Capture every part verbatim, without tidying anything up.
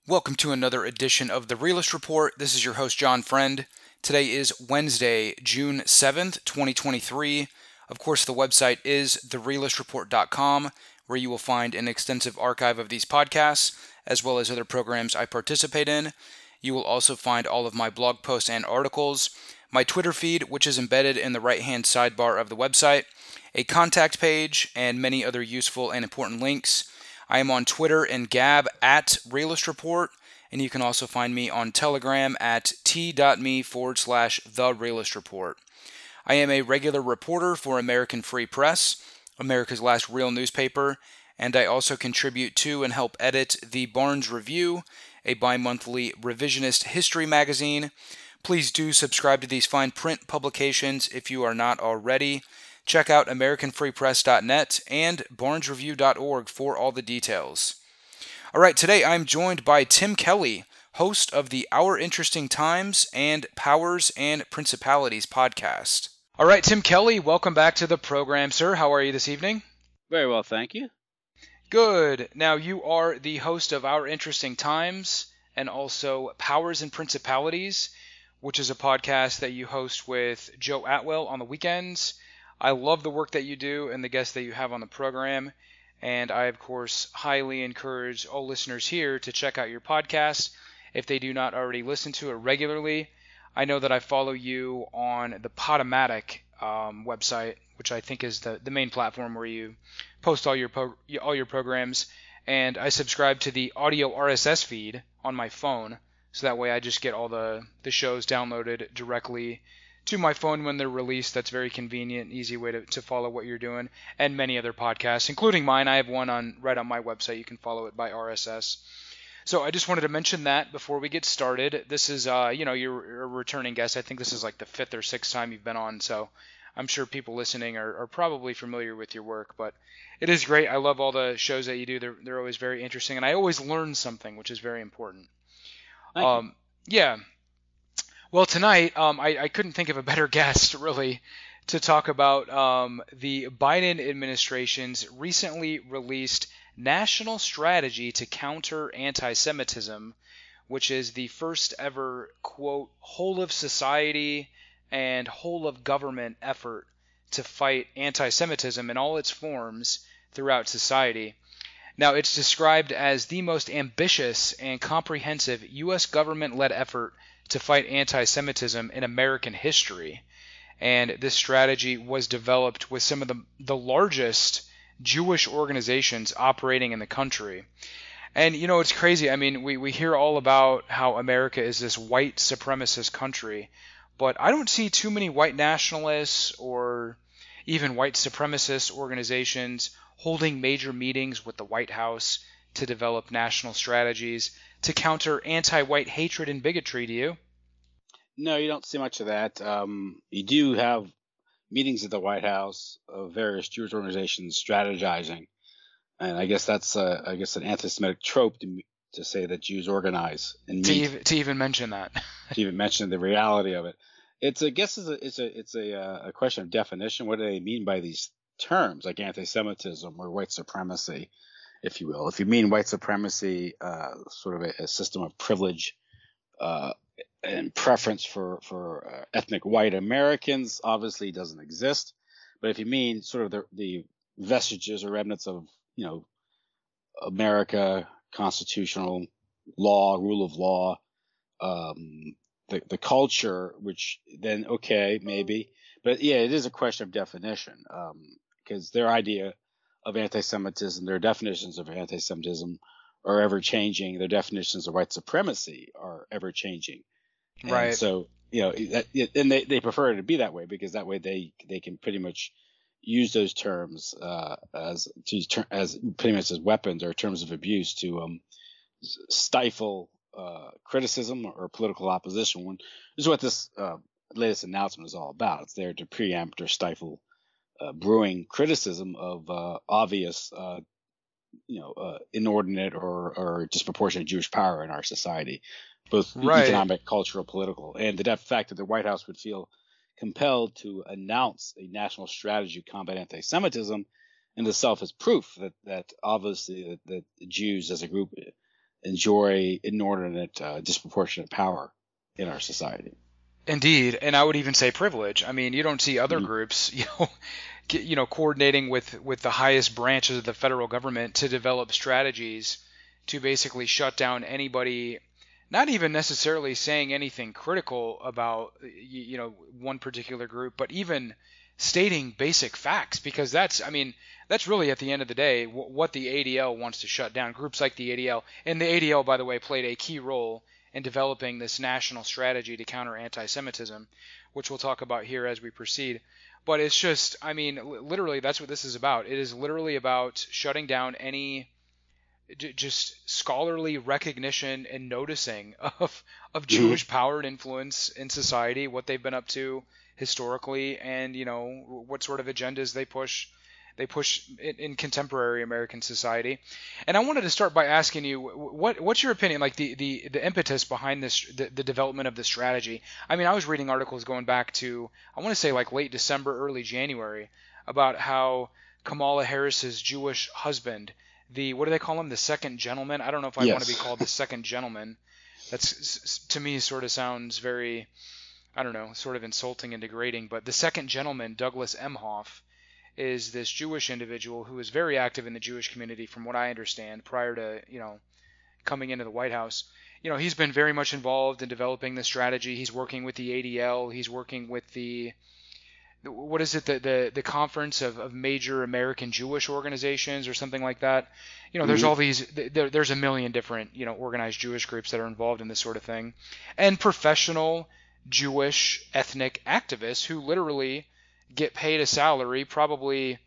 Welcome to another edition of The Realist Report. This is your host, John Friend. Today is Wednesday, June seventh, twenty twenty-three. Of course, the website is the realist report dot com, where you will find an extensive archive of these podcasts, as well as other programs I participate in. You will also find all of my blog posts and articles, my Twitter feed, which is embedded in the right-hand sidebar of the website, a contact page, and many other useful and important links. I am on Twitter and Gab at Realist Report, and you can also find me on Telegram at t.me forward slash The Realist Report. I am a regular reporter for American Free Press, America's last real newspaper, and I also contribute to and help edit the Barnes Review, a bi-monthly revisionist history magazine. Please do subscribe to these fine print publications if you are not already. Check out American Free Press dot net and Barnes Review dot org for all the details. All right, today I'm joined by Tim Kelly, host of the Our Interesting Times and Powers and Principalities podcast. All right, Tim Kelly, welcome back to the program, sir. How are you this evening? Very well, thank you. Good. Now, you are the host of Our Interesting Times and also Powers and Principalities, which is a podcast that you host with Joe Atwell on the weekends. I love the work that you do and the guests that you have on the program, and I, of course, highly encourage all listeners here to check out your podcast if they do not already listen to it regularly. I know that I follow you on the Podomatic um, website, which I think is the, the main platform where you post all your po- all your programs, and I subscribe to the audio R S S feed on my phone, so that way I just get all the, the shows downloaded directly to my phone when they're released. That's very convenient, easy way to, to follow what you're doing, and many other podcasts, including mine. I have one on right on my website. You can follow it by R S S. So I just wanted to mention that before we get started. This is, uh, you know, you're a returning guest. I think this is like the fifth or sixth time you've been on, so I'm sure people listening are, are probably familiar with your work, but it is great. I love all the shows that you do. They're, they're always very interesting, and I always learn something, which is very important. Thank um, you. Yeah. Well, tonight, um, I, I couldn't think of a better guest, really, to talk about um, the Biden administration's recently released National Strategy to Counter Anti-Semitism, which is the first ever, quote, whole of society and whole of government effort to fight anti-Semitism in all its forms throughout society. Now, it's described as the most ambitious and comprehensive U S government-led effort to fight anti-Semitism in American history. And this strategy was developed with some of the, the largest Jewish organizations operating in the country. And, you know, it's crazy. I mean, we, we hear all about how America is this white supremacist country, but I don't see too many white nationalists or even white supremacist organizations holding major meetings with the White House to develop national strategies to counter anti-white hatred and bigotry, do you? No, you don't see much of that. Um, you do have meetings at the White House of various Jewish organizations strategizing, and I guess that's uh, I guess an anti-Semitic trope to, to say that Jews organize and meet. To even, to even mention that. To even mention the reality of it. It's I guess it's a it's a it's a, uh, a question of definition. What do they mean by these terms like anti-Semitism or white supremacy, if you will? If you mean white supremacy, uh, sort of a, a system of privilege uh, and preference for for uh, ethnic white Americans, obviously doesn't exist. But if you mean sort of the, the vestiges or remnants of, you know, America, constitutional law, rule of law, um, the the culture, which then okay maybe, but yeah, it is a question of definition, because um, their idea of anti-Semitism, their definitions of anti-Semitism are ever changing. Their definitions of white supremacy are ever changing. Right. And so, you know, that, and they, they prefer it to be that way because that way they they can pretty much use those terms uh, as to as pretty much as weapons or terms of abuse to um, stifle uh, criticism or political opposition. When this is what this uh, latest announcement is all about. It's there to preempt or stifle uh, brewing criticism of uh, obvious, uh, you know, uh, inordinate or, or disproportionate Jewish power in our society, both Right. economic, cultural, political, and the fact that the White House would feel compelled to announce a national strategy to combat anti-Semitism in itself is proof that, that obviously that, that Jews as a group enjoy inordinate, uh, disproportionate power in our society. Indeed, and I would even say privilege. I mean, you don't see other Mhm. groups, you know, get- you know, coordinating with with the highest branches of the federal government to develop strategies to basically shut down anybody, not even necessarily saying anything critical about y- you know one particular group, but even stating basic facts, because that's, I mean, that's really at the end of the day wh- what the A D L wants to shut down. Groups like the A D L, and the A D L, by the way, played a key role in developing this national strategy to counter anti-Semitism, which we'll talk about here as we proceed. But it's just, I mean, literally, that's what this is about. It is literally about shutting down any just scholarly recognition and noticing of of Mhm. Jewish power and influence in society, what they've been up to historically, and you know what sort of agendas they push they push in, in contemporary American society. And I wanted to start by asking you, what what's your opinion, like the the, the impetus behind this, the, the development of this strategy? I mean, I was reading articles going back to, I want to say, like late December, early January, about how Kamala Harris's Jewish husband, the, what do they call him, the second gentleman? I don't know if I'd want to be Yes. called the second gentleman. That's, to me, sort of sounds very, I don't know, sort of insulting and degrading. But the second gentleman, Douglas Emhoff, is this Jewish individual who is very active in the Jewish community, from what I understand, prior to, you know, coming into the White House. You know, he's been very much involved in developing this strategy. He's working with the A D L. He's working with the, what is it, the the, the conference of, of major American Jewish organizations or something like that. You know, there's Mhm. all these, there, there's a million different, you know, organized Jewish groups that are involved in this sort of thing, and professional Jewish ethnic activists who literally get paid a salary, probably,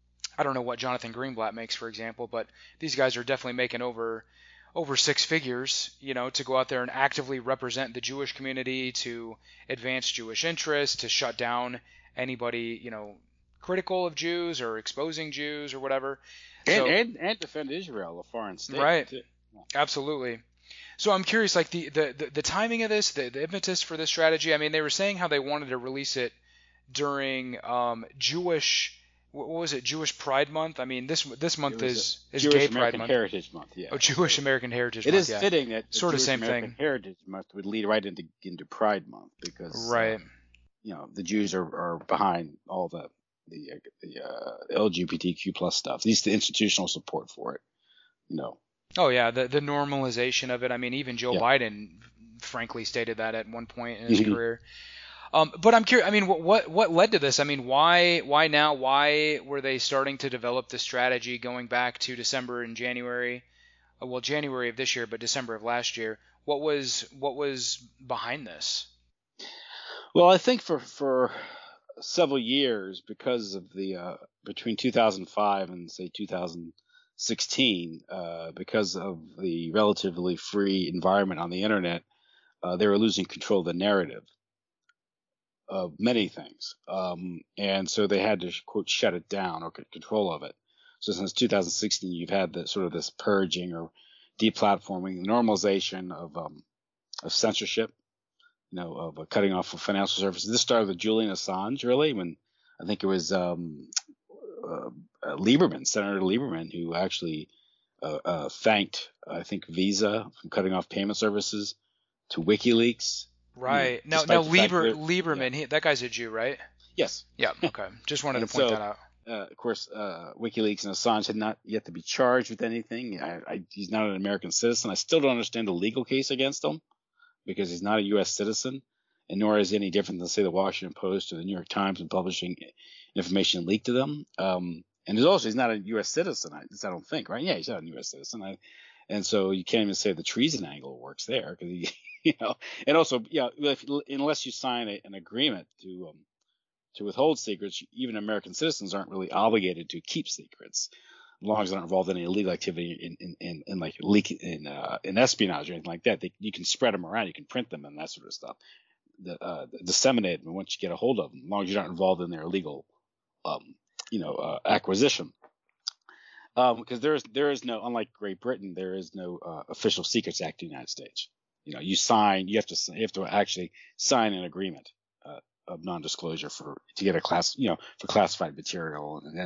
I don't know what Jonathan Greenblatt makes, for example, but these guys are definitely making over over six figures, you know, to go out there and actively represent the Jewish community, to advance Jewish interests, to shut down anybody, you know, critical of Jews or exposing Jews or whatever. And, So, and and defend Israel, a foreign state, right, too. absolutely. So I'm curious, like the the, the, the timing of this, the, the impetus for this strategy. I mean, they were saying how they wanted to release it during um, Jewish, what was it, Jewish Pride Month? I mean, this this It month was a is is Jewish Gay Pride American Month. Heritage Month. Oh, Yes. Jewish So American Heritage it Month, is yeah. fitting that the Sort of Jewish same American thing. Heritage Month would lead right into into Pride Month because uh, Right. you know the Jews are, are behind all the the, uh, the uh, L G B T Q plus stuff. At least the institutional support for it. You know. Oh yeah, the the normalization of it. I mean, even Joe Yeah. Biden frankly stated that at one point in his Mhm. career. Um, but I'm curious. I mean, what, what what led to this? I mean, why why now? Why were they starting to develop this strategy going back to December and January? Uh, Well, January of this year, but December of last year. What was what was behind this? Well, I think for for several years because of the uh, between two thousand five and say two thousand sixteen, uh, because of the relatively free environment on the internet, uh, they were losing control of the narrative of many things, um, and so they had to quote shut it down or get control of it. So since two thousand sixteen, you've had the sort of this purging or deplatforming, normalization of um, of censorship, you know, of uh, cutting off of financial services. This started with Julian Assange, really, when I think it was um, uh, uh, Lieberman, Senator Lieberman, who actually uh, uh, thanked, I think, Visa from cutting off payment services to WikiLeaks. You know, Right. Now now despite the fact Lieber that, yeah, Lieberman, he, that guy's a Jew, right? yes, Yeah. Okay. Just wanted to and point so, that out. uh, of course, uh, WikiLeaks and Assange had not yet to be charged with anything. I, I, he's not an American citizen. I still don't understand the legal case against him because he's not a U S citizen, and nor is he any different than, say, the Washington Post or the New York Times in publishing information leaked to them. Um, and there's also, he's not a U S citizen, I, I don't think, right? Yeah, he's not a U S citizen. I, and so you can't even say the treason angle works there because he, you know, and also, yeah, if, unless you sign a, an agreement to um, to withhold secrets, even American citizens aren't really obligated to keep secrets, as long as they're not involved in any illegal activity in, in, in, in like leak in uh, in espionage or anything like that. They, you can spread them around, you can print them and that sort of stuff, the, uh, disseminate them once you get a hold of them, as long as you're not involved in their illegal, um, you know, uh, acquisition. Um, because there is there is no, unlike Great Britain, there is no uh, Official Secrets Act in the United States. You know, you sign, you have to you have to actually sign an agreement uh, of non-disclosure for to get a class, you know, for classified material, and then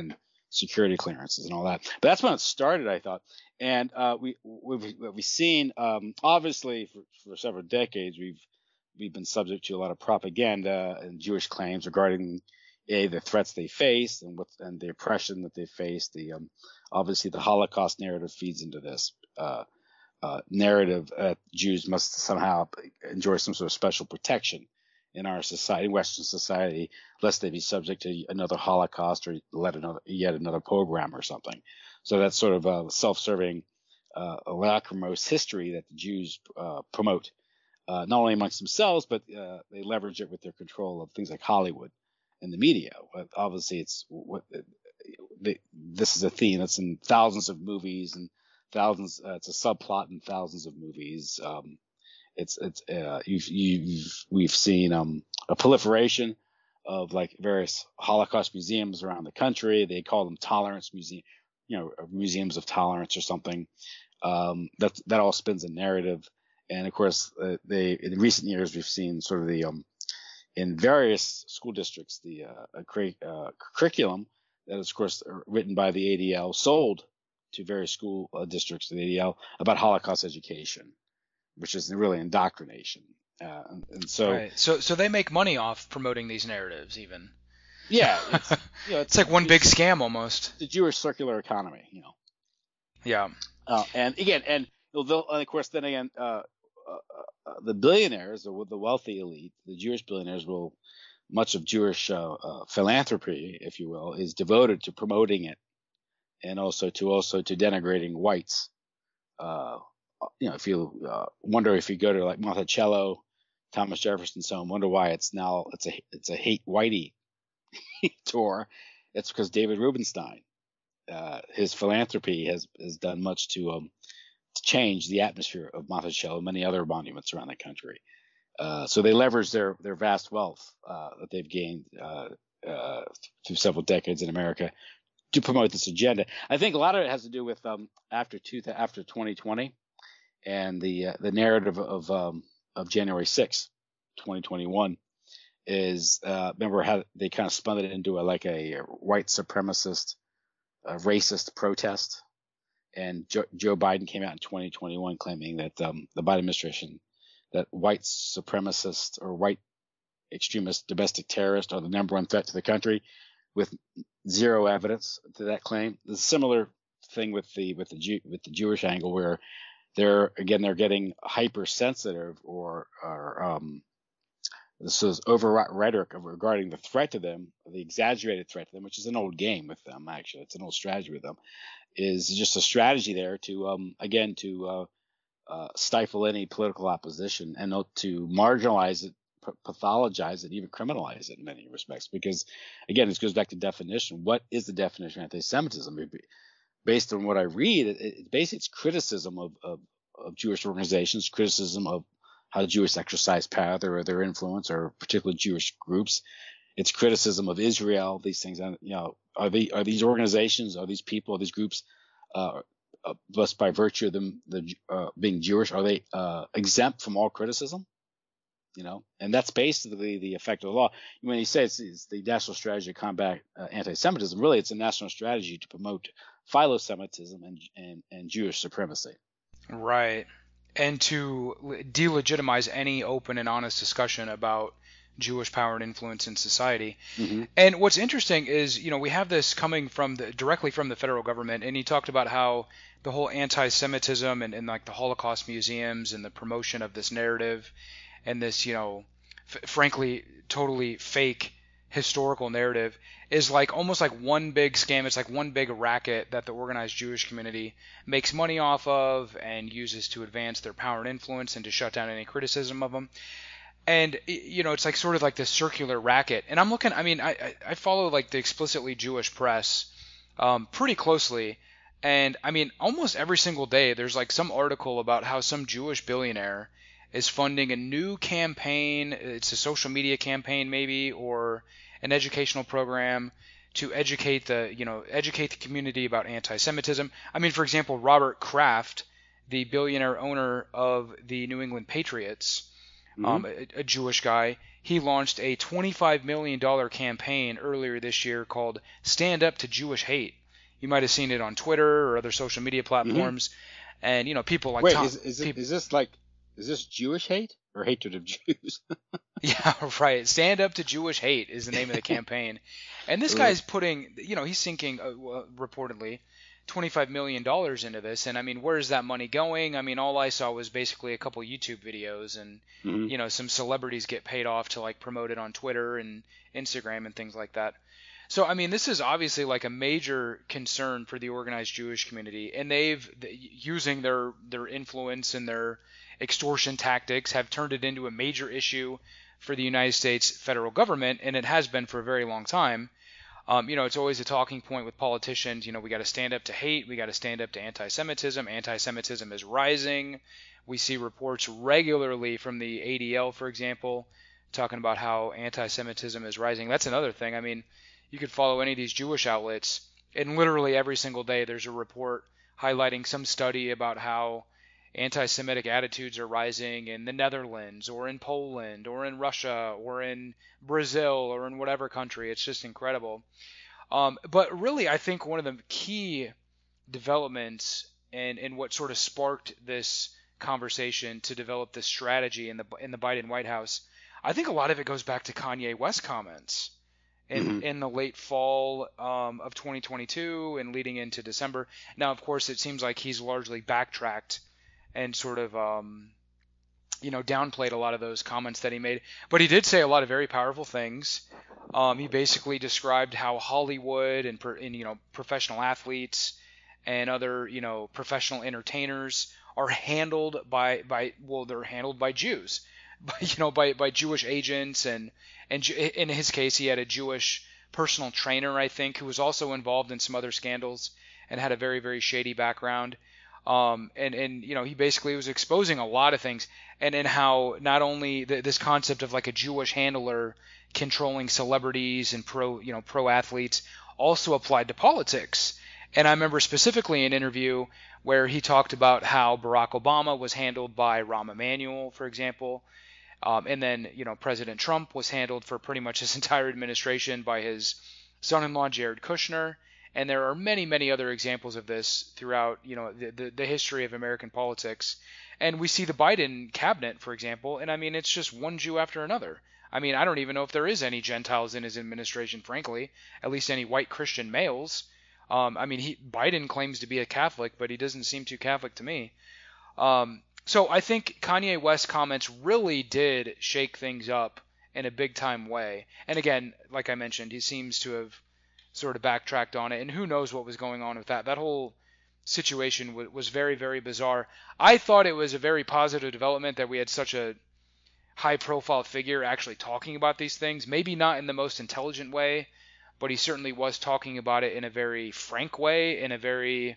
security clearances and all that. But that's when it started, I thought. And uh, we we've, we've seen um, obviously for, for several decades we've we've been subject to a lot of propaganda and Jewish claims regarding a the threats they face and what and the oppression that they face. The um, obviously the Holocaust narrative feeds into this uh, uh, narrative that Jews must somehow enjoy some sort of special protection in our society, Western society, lest they be subject to another Holocaust or let another yet another pogrom or something. So that's sort of a self-serving, uh, lachrymose history that the Jews uh, promote, uh, not only amongst themselves, but uh, they leverage it with their control of things like Hollywood and the media. But obviously, it's what they, this is a theme that's in thousands of movies and thousands. Uh, it's a subplot in thousands of movies. Um, It's it's uh, you've you've we've seen um, a proliferation of like various Holocaust museums around the country. They call them tolerance museum, you know, museums of tolerance or something. Um, that that all spins a narrative, and of course, uh, they in recent years we've seen sort of the um, in various school districts the uh, a cur- uh, curriculum that is of course written by the A D L sold to various school uh, districts of the A D L about Holocaust education, which is really indoctrination. Uh, and, and so, right. so, so they make money off promoting these narratives, even. Yeah, it's, you know, it's, it's like one big scam almost. The Jewish circular economy, you know. Yeah. Uh, and again, and, and of course, then again, uh, uh, uh, the billionaires, the, the wealthy elite, the Jewish billionaires, will much of Jewish uh, uh, philanthropy, if you will, is devoted to promoting it, and also to also to denigrating whites. Uh, You know, if you uh, wonder if you go to like Monticello, Thomas Jefferson's home, wonder why it's now it's a it's a hate whitey tour. It's because David Rubenstein, uh, his philanthropy has has done much to um to change the atmosphere of Monticello and many other monuments around the country. Uh, so they leverage their their vast wealth uh, that they've gained uh, uh, through several decades in America to promote this agenda. I think a lot of it has to do with um after two after twenty twenty. And the uh, the narrative of um, of January sixth, twenty twenty-one, is uh, remember how they kind of spun it into a, like a, a white supremacist, uh, racist protest, and jo- Joe Biden came out in twenty twenty-one claiming that um, the Biden administration, that white supremacists or white extremist domestic terrorists are the number one threat to the country, with zero evidence to that claim. There's a similar thing with the with the Jew- with the Jewish angle where they're again they're getting hypersensitive or or um, this is overwrought rhetoric of regarding the threat to them, the exaggerated threat to them, which is an old game with them actually. It's an old strategy with them. Is just a strategy there to um, again to uh, uh, stifle any political opposition and to marginalize it, p- pathologize it, even criminalize it in many respects. Because again, this goes back to definition. What is the definition of anti-Semitism? Based on what I read, it, it basically it's criticism of, of, of Jewish organizations, criticism of how Jewish exercise power or their influence or particular Jewish groups. It's criticism of Israel. These things, you know, are they are these organizations, are these people, are these groups, uh, uh, just by virtue of them the, uh, being Jewish, are they uh, exempt from all criticism? You know, and that's basically the effect of the law. When you say it's, it's the national strategy to combat uh, anti-Semitism, really it's a national strategy to promote philo-Semitism and, and, and Jewish supremacy. Right. And to delegitimize any open and honest discussion about Jewish power and influence in society. Mm-hmm. And what's interesting is, you know, we have this coming from the, directly from the federal government, and he talked about how the whole anti-Semitism and, and like the Holocaust museums and the promotion of this narrative and this, you know, f- frankly, totally fake historical narrative is like almost like one big scam. It's like one big racket that the organized Jewish community makes money off of and uses to advance their power and influence and to shut down any criticism of them. And, you know, it's like sort of like this circular racket. And I'm looking, I mean, I, I follow like the explicitly Jewish press um, pretty closely. And I mean, almost every single day there's like some article about how some Jewish billionaire is funding a new campaign. It's a social media campaign maybe, or an educational program to educate the, you know, educate the community about anti-Semitism. I mean, for example, Robert Kraft, the billionaire owner of the New England Patriots, mm-hmm. um, a, a Jewish guy, he launched a twenty-five million dollars campaign earlier this year called Stand Up to Jewish Hate. You might have seen it on Twitter or other social media platforms. Mm-hmm. And, you know, people like Wait, Tom. is, is, it, people, is this like, is this Jewish hate or hatred of Jews? Yeah, right. Stand Up to Jewish Hate is the name of the campaign. And this guy's putting, you know, he's sinking, uh, reportedly, twenty-five million dollars into this. And, I mean, where's that money going? I mean, all I saw was basically a couple YouTube videos and, mm-hmm. you know, some celebrities get paid off to, like, promote it on Twitter and Instagram and things like that. So, I mean, this is obviously, like, a major concern for the organized Jewish community. And they've, using their, their influence and their extortion tactics, have turned it into a major issue for the United States federal government, and it has been for a very long time. Um, you know, it's always a talking point with politicians. You know, we got to stand up to hate. We got to stand up to anti-Semitism. Anti-Semitism is rising. We see reports regularly from the A D L, for example, talking about how anti-Semitism is rising. That's another thing. I mean, you could follow any of these Jewish outlets, and literally every single day there's a report highlighting some study about how anti-Semitic attitudes are rising in the Netherlands or in Poland or in Russia or in Brazil or in whatever country. It's just incredible. Um, but really, I think one of the key developments and, and what sort of sparked this conversation to develop this strategy in the in the Biden White House, I think a lot of it goes back to Kanye West comments in, mm-hmm. in the late fall um, of twenty twenty-two and leading into December. Now, of course, it seems like he's largely backtracked and sort of, um, you know, downplayed a lot of those comments that he made. But he did say a lot of very powerful things. Um, he basically described how Hollywood and, and, you know, professional athletes and other, you know, professional entertainers are handled by, by well, they're handled by Jews, by, you know, by, by Jewish agents. And, and in his case, he had a Jewish personal trainer, I think, who was also involved in some other scandals and had a very, very shady background. Um, and, and, you know, he basically was exposing a lot of things, and, and how not only the, this concept of like a Jewish handler controlling celebrities and pro, you know, pro athletes also applied to politics. And I remember specifically an interview where he talked about how Barack Obama was handled by Rahm Emanuel, for example. Um, and then, you know, President Trump was handled for pretty much his entire administration by his son-in-law, Jared Kushner. And there are many, many other examples of this throughout, you know, the, the, the history of American politics. And we see the Biden cabinet, for example, and I mean, it's just one Jew after another. I mean, I don't even know if there is any Gentiles in his administration, frankly, at least any white Christian males. Um, I mean, he, Biden claims to be a Catholic, but he doesn't seem too Catholic to me. Um, so I think Kanye West's comments really did shake things up in a big-time way. And again, like I mentioned, he seems to have sort of backtracked on it, and who knows what was going on with that. That whole situation w- was very, very bizarre. I thought it was a very positive development that we had such a high-profile figure actually talking about these things. Maybe not in the most intelligent way, but he certainly was talking about it in a very frank way, in a very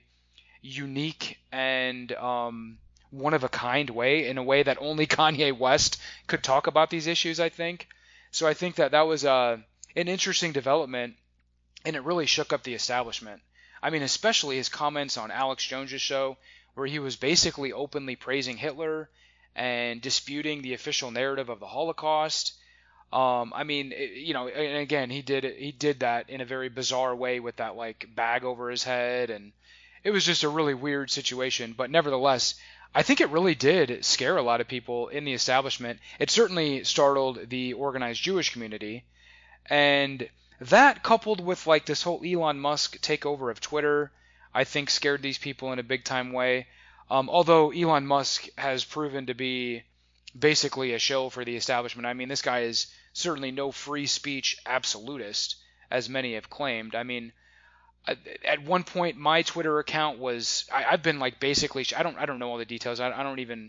unique and um, one-of-a-kind way, in a way that only Kanye West could talk about these issues, I think. So I think that that was uh, an interesting development, and it really shook up the establishment. I mean, especially his comments on Alex Jones' show, where he was basically openly praising Hitler and disputing the official narrative of the Holocaust. Um, I mean, it, you know, and again, he did he did that in a very bizarre way with that like bag over his head, and it was just a really weird situation. But nevertheless, I think it really did scare a lot of people in the establishment. It certainly startled the organized Jewish community, and that, coupled with like this whole Elon Musk takeover of Twitter, I think scared these people in a big time way. Um, although Elon Musk has proven to be basically a shill for the establishment. I mean, this guy is certainly no free speech absolutist, as many have claimed. I mean, at one point, my Twitter account was I, I've been like basically I don't I don't know all the details. I, I don't even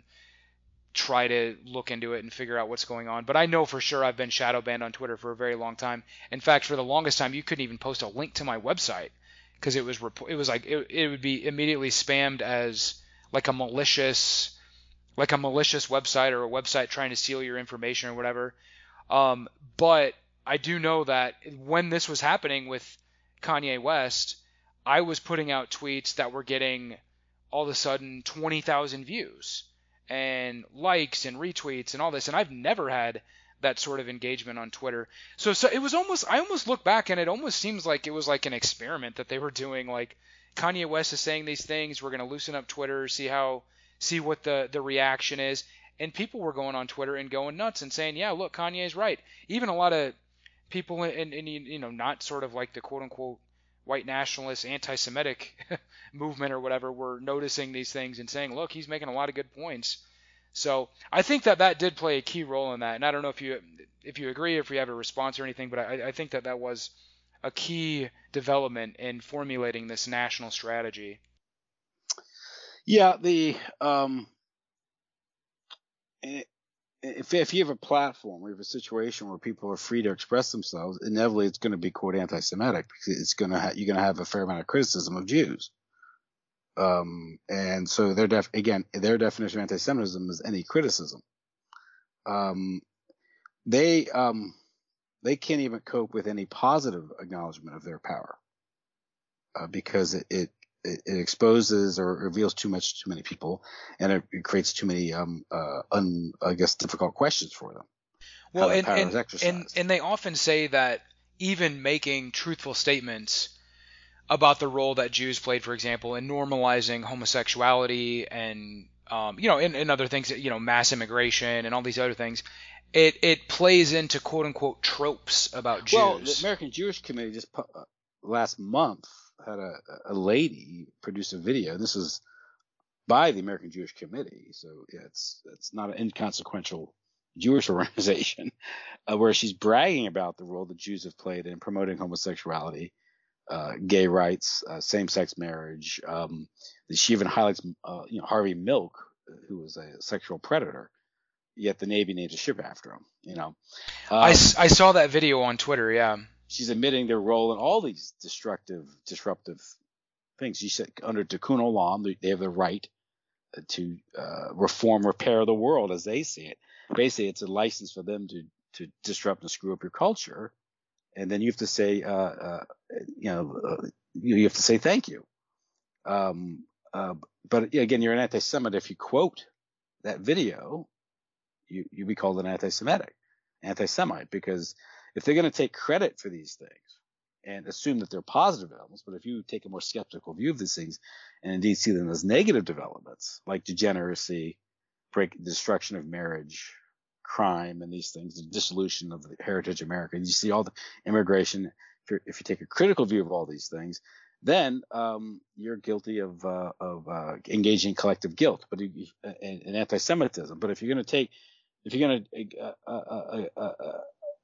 try to look into it and figure out what's going on. But I know for sure I've been shadow banned on Twitter for a very long time. In fact, for the longest time, you couldn't even post a link to my website because it was it was like it, it would be immediately spammed as like a malicious like a malicious website or a website trying to steal your information or whatever. Um, but I do know that when this was happening with Kanye West, I was putting out tweets that were getting all of a sudden twenty thousand views and likes and retweets and all this, and I've never had that sort of engagement on Twitter. So, so it was almost, I almost look back and it almost seems like it was like an experiment that they were doing. Like Kanye West is saying these things, we're going to loosen up Twitter, see how, see what the, the reaction is. And people were going on Twitter and going nuts and saying, yeah, look, Kanye's right. Even a lot of people in, in, you know, not sort of like the quote unquote white nationalist anti-Semitic movement or whatever were noticing these things and saying, look, he's making a lot of good points. So I think that that did play a key role in that. And I don't know if you if you agree, if we have a response or anything, but I, I think that that was a key development in formulating this national strategy. Yeah, the um, if if you have a platform, or you have a situation where people are free to express themselves, inevitably it's going to be quote anti-Semitic because it's going to ha- you're going to have a fair amount of criticism of Jews. Um, and so their def again, their definition of anti-Semitism is any criticism. Um, they um, they can't even cope with any positive acknowledgement of their power uh, because it, it it exposes or reveals too much to many people, and it, it creates too many um uh un, I guess difficult questions for them. Well, how that and power and, is exercised. and and they often say that even making truthful statements about the role that Jews played, for example, in normalizing homosexuality and, um, you know, and, and other things, you know, mass immigration and all these other things, it, it plays into quote unquote tropes about Jews. Well, the American Jewish Committee just put, uh, last month had a, a lady produce a video. This is by the American Jewish Committee, so yeah, it's it's not an inconsequential Jewish organization, uh, where she's bragging about the role that Jews have played in promoting homosexuality, Uh, gay rights, uh, same-sex marriage. Um, she even highlights, uh, you know, Harvey Milk, who was a sexual predator. Yet the Navy named a ship after him. You know, um, I, I saw that video on Twitter. Yeah, she's admitting their role in all these destructive, disruptive things. She said under Tikkun Olam, they have the right to uh, reform, repair the world as they see it. Basically, it's a license for them to to disrupt and screw up your culture. And then you have to say, uh, uh, you know, uh, you have to say thank you. Um, uh, but again, you're an anti-Semite if you quote that video. You you be called an anti-Semitic, anti-Semite, because if they're going to take credit for these things and assume that they're positive developments, but if you take a more skeptical view of these things and indeed see them as negative developments, like degeneracy, break, destruction of marriage, crime, and these things, the dissolution of the heritage of America. You see all the immigration. If, you're, if you take a critical view of all these things, then um, you're guilty of uh, of uh, engaging in collective guilt, but you, uh, and, and anti-Semitism. But if you're going to take, if you're going to uh, uh, uh, uh,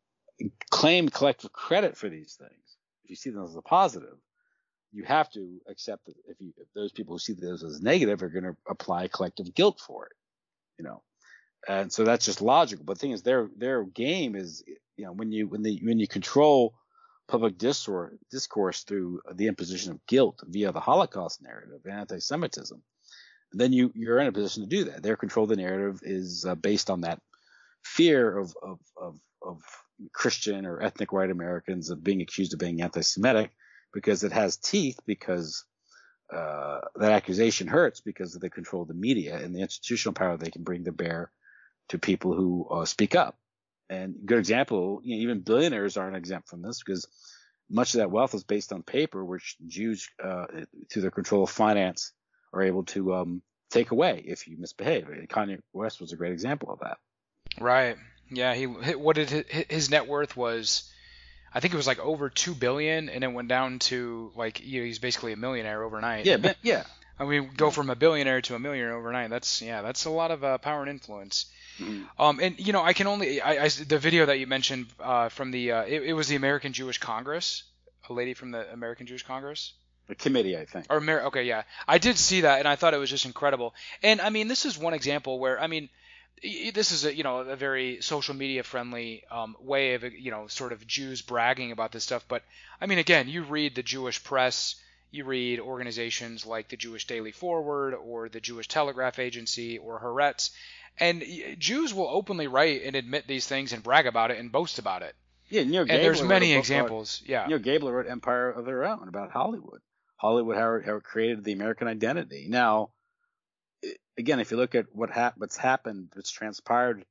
claim collective credit for these things, if you see them as a positive, you have to accept that if, you, if those people who see those as negative are going to apply collective guilt for it, you know. And so that's just logical. But the thing is, their their game is, you know, when you when they when you control public discourse, discourse through the imposition of guilt via the Holocaust narrative and anti-Semitism, then you you're in a position to do that. Their control of the narrative is uh, based on that fear of of of of Christian or ethnic white Americans of being accused of being anti-Semitic because it has teeth, because uh, that accusation hurts because of the control of the media and the institutional power they can bring to bear to people who uh, speak up. And good example, you know, even billionaires aren't exempt from this because much of that wealth is based on paper, which Jews, uh, through their control of finance, are able to um, take away if you misbehave. Kanye West was a great example of that. Right. Yeah. He what did his, his net worth was? I think it was like over two billion, and it went down to like, you know, he's basically a millionaire overnight. Yeah. Yeah. I mean, go from a billionaire to a millionaire overnight. That's yeah, that's a lot of uh, power and influence. Mm-hmm. Um, and you know, I can only I, I the video that you mentioned uh, from the uh, it, it was the American Jewish Congress, a lady from the American Jewish Congress. The committee, I think. Or Amer- okay, yeah, I did see that, and I thought it was just incredible. And I mean, this is one example where I mean, this is a you know a very social media friendly um, way of you know sort of Jews bragging about this stuff. But I mean, again, you read the Jewish press. You read organizations like the Jewish Daily Forward or the Jewish Telegraph Agency or Haaretz, and Jews will openly write and admit these things and brag about it and boast about it. Yeah, Neil Gabler and there's many wrote examples. About, yeah, Neil Gabler wrote Empire of Their Own about Hollywood. Hollywood, how it, how it created the American identity. Now, again, if you look at what hap- what's happened, what's transpired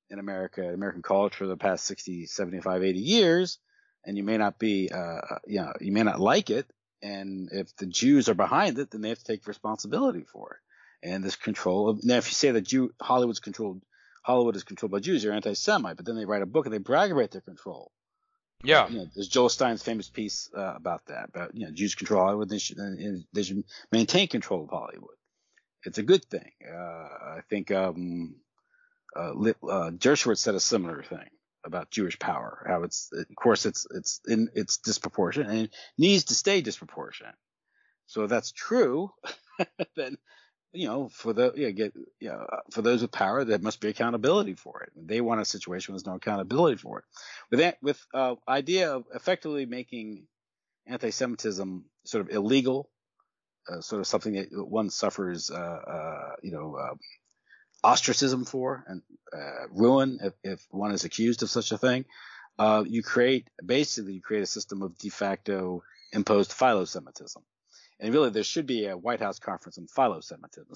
in America, American culture for the past sixty, seventy-five, eighty years, and you may not be, uh, you know, you may not like it. And if the Jews are behind it, then they have to take responsibility for it. And this control of, now, if you say that Jew, Hollywood's controlled, Hollywood is controlled by Jews, you're anti-Semite. But then they write a book and they brag about their control. Yeah. Uh, you know, there's Joel Stein's famous piece uh, about that. About you know, Jews control Hollywood. They should, and they should maintain control of Hollywood. It's a good thing. Uh, I think um, uh, uh, Dershowitz said a similar thing about Jewish power. How it's, of course, it's it's in it's disproportionate and it needs to stay disproportionate. So if that's true, then you know, for the you know, get you know, for those with power, there must be accountability for it. They want a situation with no accountability for it. With that, with uh, idea of effectively making anti-Semitism sort of illegal, uh, sort of something that one suffers, uh, uh, you know, uh, ostracism for and uh, ruin if, if one is accused of such a thing. Uh, you create basically you create a system of de facto imposed philo-Semitism. And really, there should be a White House conference on philo-Semitism.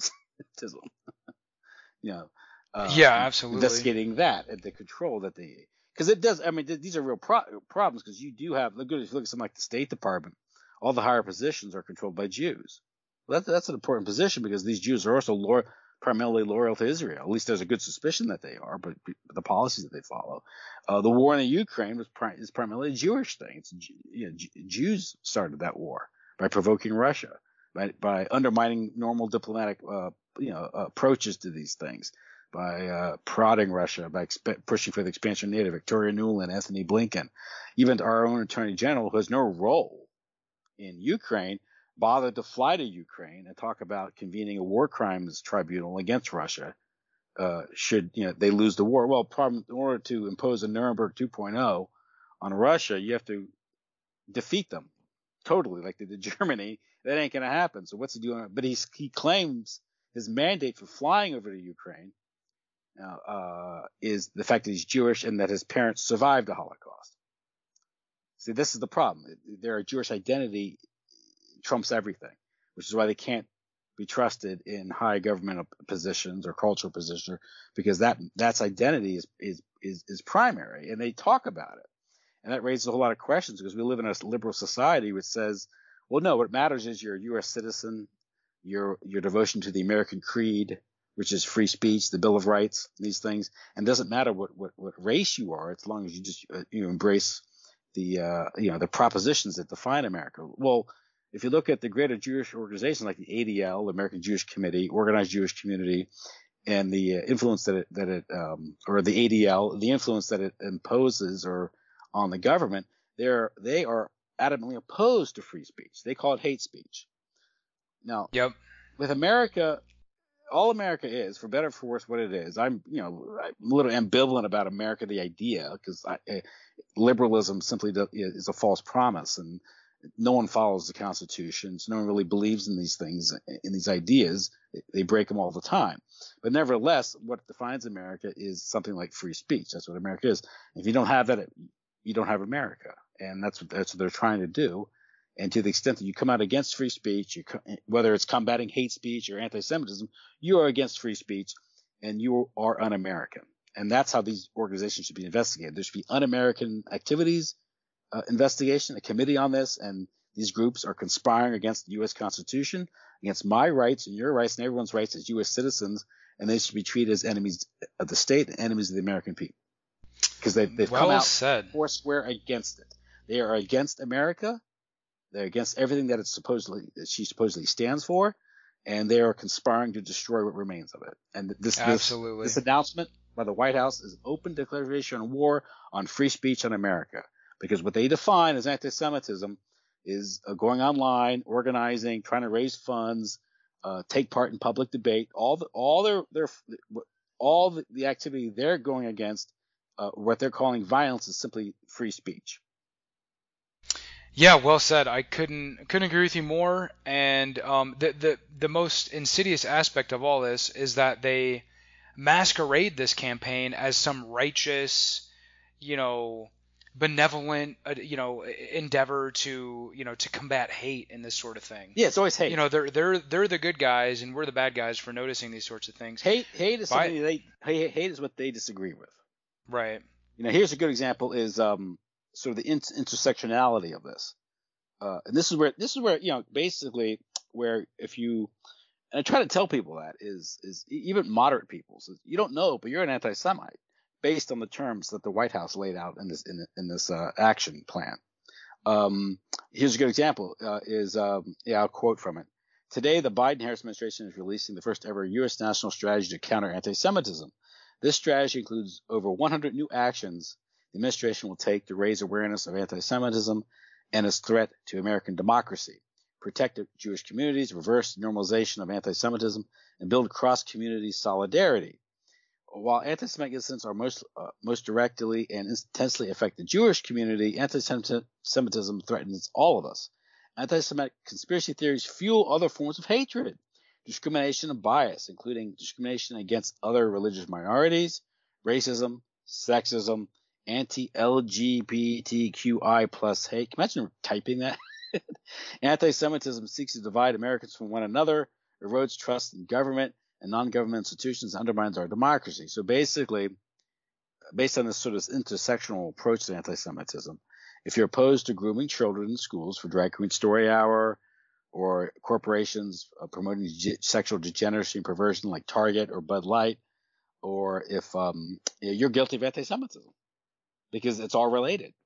you know, uh, yeah, absolutely. Investigating that and the control that they, because it does. I mean, th- these are real pro- problems because you do have. Look, if you look at something like the State Department, all the higher positions are controlled by Jews. Well, that's that's an important position because these Jews are also lo- primarily loyal to Israel. At least there's a good suspicion that they are, but, but the policies that they follow. Uh, the war in the Ukraine was pri- is primarily a Jewish thing. It's you know, J- Jews started that war by provoking Russia, by, by undermining normal diplomatic, uh, you know, uh, approaches to these things, by uh, prodding Russia, by exp- pushing for the expansion of NATO. Victoria Nuland, Anthony Blinken, even our own Attorney General, who has no role in Ukraine, bothered to fly to Ukraine and talk about convening a war crimes tribunal against Russia. Uh, should you know they lose the war? Well, problem in order to impose a Nuremberg two point oh on Russia, you have to defeat them. Totally, like they did Germany. That ain't gonna happen. So what's he doing? But he's, he claims his mandate for flying over to Ukraine uh, uh, is the fact that he's Jewish and that his parents survived the Holocaust. See, this is the problem. Their Jewish identity trumps everything, which is why they can't be trusted in high government positions or cultural positions because that that's identity is is is, is primary, and they talk about it. And that raises a whole lot of questions because we live in a liberal society which says, well, no, what matters is you're a U S citizen, your your devotion to the American creed, which is free speech, the Bill of Rights, these things. And it doesn't matter what, what, what race you are, as long as you just uh, you embrace the uh, you know the propositions that define America. Well, if you look at the greater Jewish organizations like the A D L, the American Jewish Committee, Organized Jewish Community, and the uh, influence that it that it um, or the A D L, the influence that it imposes or on the government, they're they are adamantly opposed to free speech. They call it hate speech. Now, yep. with America, all America is, for better or for worse, what it is. I'm, you know, I'm a little ambivalent about America, the idea, because uh, liberalism simply does, is a false promise, and no one follows the Constitution. So no one really believes in these things, in these ideas. They break them all the time. But nevertheless, what defines America is something like free speech. That's what America is. If you don't have that, you don't have America, and that's what that's what they're trying to do. And to the extent that you come out against free speech, you, whether it's combating hate speech or anti-Semitism, you are against free speech, and you are un-American. And that's how these organizations should be investigated. There should be un-American activities uh, investigation, a committee on this, and these groups are conspiring against the U S Constitution, against my rights and your rights and everyone's rights as U S citizens, and they should be treated as enemies of the state and enemies of the American people. Because they've, they've well come out said. foursquare against it. They are against America. They're against everything that it's supposedly that she supposedly stands for, and they are conspiring to destroy what remains of it. And this Absolutely. this, this announcement by the White House is an open declaration of war on free speech in America, because what they define as anti-Semitism is uh, going online, organizing, trying to raise funds, uh, take part in public debate. All the all their their all the, the activity they're going against. Uh, what they're calling violence is simply free speech. Yeah, well said. I couldn't couldn't agree with you more. And um, the the the most insidious aspect of all this is that they masquerade this campaign as some righteous, you know, benevolent, uh, you know, endeavor to you know to combat hate and this sort of thing. Yeah, it's always hate. You know, they're they're they're the good guys, and we're the bad guys for noticing these sorts of things. Hate hate is By, something they hate, hate is what they disagree with. Right. You know, here's a good example is um, sort of the in- intersectionality of this. Uh, and this is where this is where you know basically where if you and I try to tell people that is is e- even moderate people, so you don't know, but you're an anti-Semite based on the terms that the White House laid out in this in, in this uh, action plan. Um, here's a good example uh, is um, yeah, I'll quote from it. Today, the Biden-Harris administration is releasing the first ever U S national strategy to counter anti-Semitism. This strategy includes over one hundred new actions the administration will take to raise awareness of anti-Semitism and its threat to American democracy, protect Jewish communities, reverse normalization of anti-Semitism, and build cross-community solidarity. While anti-Semitic incidents are most uh, most directly and intensely affect the Jewish community, anti-Semitism threatens all of us. Anti-Semitic conspiracy theories fuel other forms of hatred, discrimination, and bias, including discrimination against other religious minorities, racism, sexism, anti-L G B T Q I plus hate. Can you imagine typing that? Anti-Semitism seeks to divide Americans from one another, erodes trust in government and non-government institutions, undermines our democracy. So basically, based on this sort of intersectional approach to anti-Semitism, if you're opposed to grooming children in schools for Drag Queen Story Hour or corporations uh, promoting ge- sexual degeneracy and perversion like Target or Bud Light, or if um, you're guilty of anti-Semitism, because it's all related.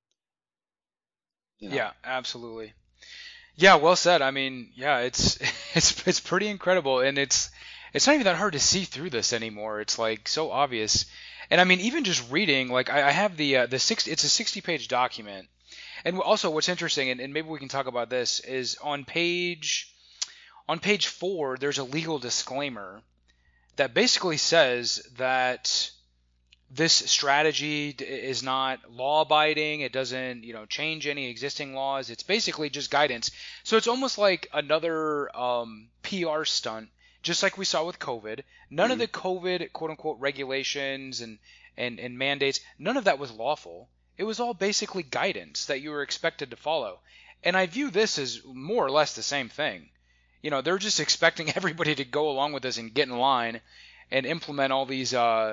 You know? Yeah, absolutely. Yeah, well said. I mean, yeah, it's it's it's pretty incredible, and it's it's not even that hard to see through this anymore. It's like so obvious, and I mean, even just reading, like I, I have the uh, the six, it's a sixty page document, and also what's interesting, and, and maybe we can talk about this, is on page on page four, there's a legal disclaimer that basically says that this strategy is not law-abiding. It doesn't, you know, change any existing laws. It's basically just guidance. So it's almost like another um, P R stunt, just like we saw with COVID. None mm-hmm. of the COVID quote-unquote regulations and, and, and mandates, none of that was lawful. It was all basically guidance that you were expected to follow. And I view this as more or less the same thing. You know, they're just expecting everybody to go along with this and get in line and implement all these uh,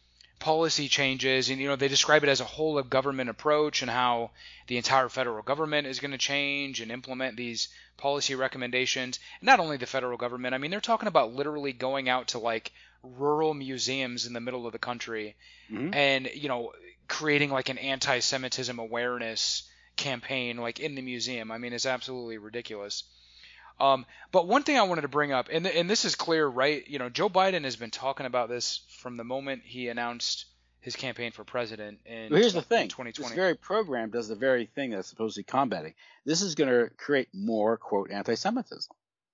policy changes, and you know they describe it as a whole of government approach and how the entire federal government is going to change and implement these policy recommendations. Not only the federal government, I mean they're talking about literally going out to like rural museums in the middle of the country mm-hmm. and you know creating like an anti-Semitism awareness campaign like in the museum. I mean it's absolutely ridiculous. Um, but one thing I wanted to bring up, and, and this is clear, right? You know, Joe Biden has been talking about this from the moment he announced his campaign for president in, well, here's the thing. twenty twenty. This very program does the very thing that's supposedly combating. This is going to create more, quote, anti-Semitism,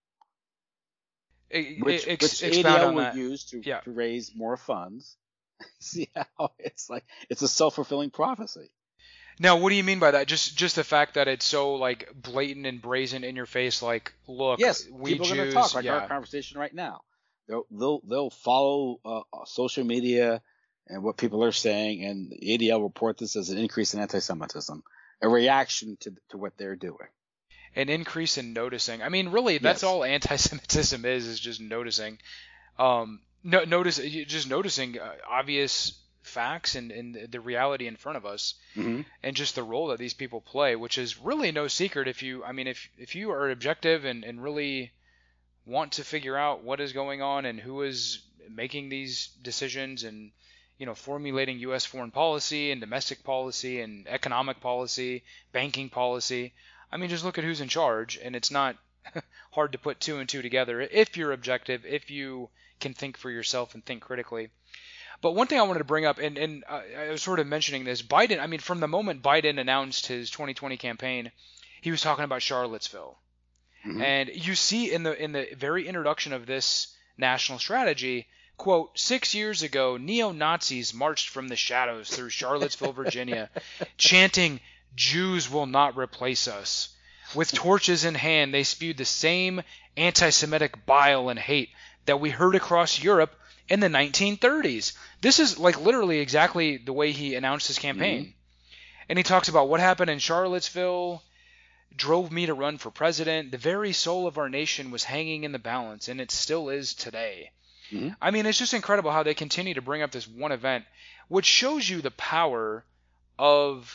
which, Ex- which A D L will that. use to, yeah. to raise more funds. See how it's like it's a self-fulfilling prophecy. Now, what do you mean by that? Just just the fact that it's so like blatant and brazen in your face, like, look, yes, we people Jews, are going to talk like yeah. our conversation right now. They'll they'll they'll follow uh, social media and what people are saying, and the A D L report this as an increase in anti-Semitism, a reaction to to what they're doing. An increase in noticing. I mean, really, that's yes. all anti-Semitism is is just noticing. Um, no, notice just noticing uh, obvious facts and, and the reality in front of us mm-hmm. and just the role that these people play, which is really no secret if you I mean if if you are objective and, and really want to figure out what is going on and who is making these decisions and you know formulating U S foreign policy and domestic policy and economic policy, banking policy. I mean just look at who's in charge, and it's not hard to put two and two together if you're objective, if you can think for yourself and think critically. But one thing I wanted to bring up, and, and uh, I was sort of mentioning this, Biden, I mean, from the moment Biden announced his twenty twenty campaign, he was talking about Charlottesville. Mm-hmm. And you see in the in the very introduction of this national strategy, quote, six years ago, neo-Nazis marched from the shadows through Charlottesville, Virginia, chanting, "Jews will not replace us." With torches in hand, they spewed the same anti-Semitic bile and hate that we heard across Europe in the nineteen thirties. This is like literally exactly the way he announced his campaign. Mm-hmm. And he talks about what happened in Charlottesville drove me to run for president. The very soul of our nation was hanging in the balance, and it still is today. Mm-hmm. I mean, it's just incredible how they continue to bring up this one event, which shows you the power of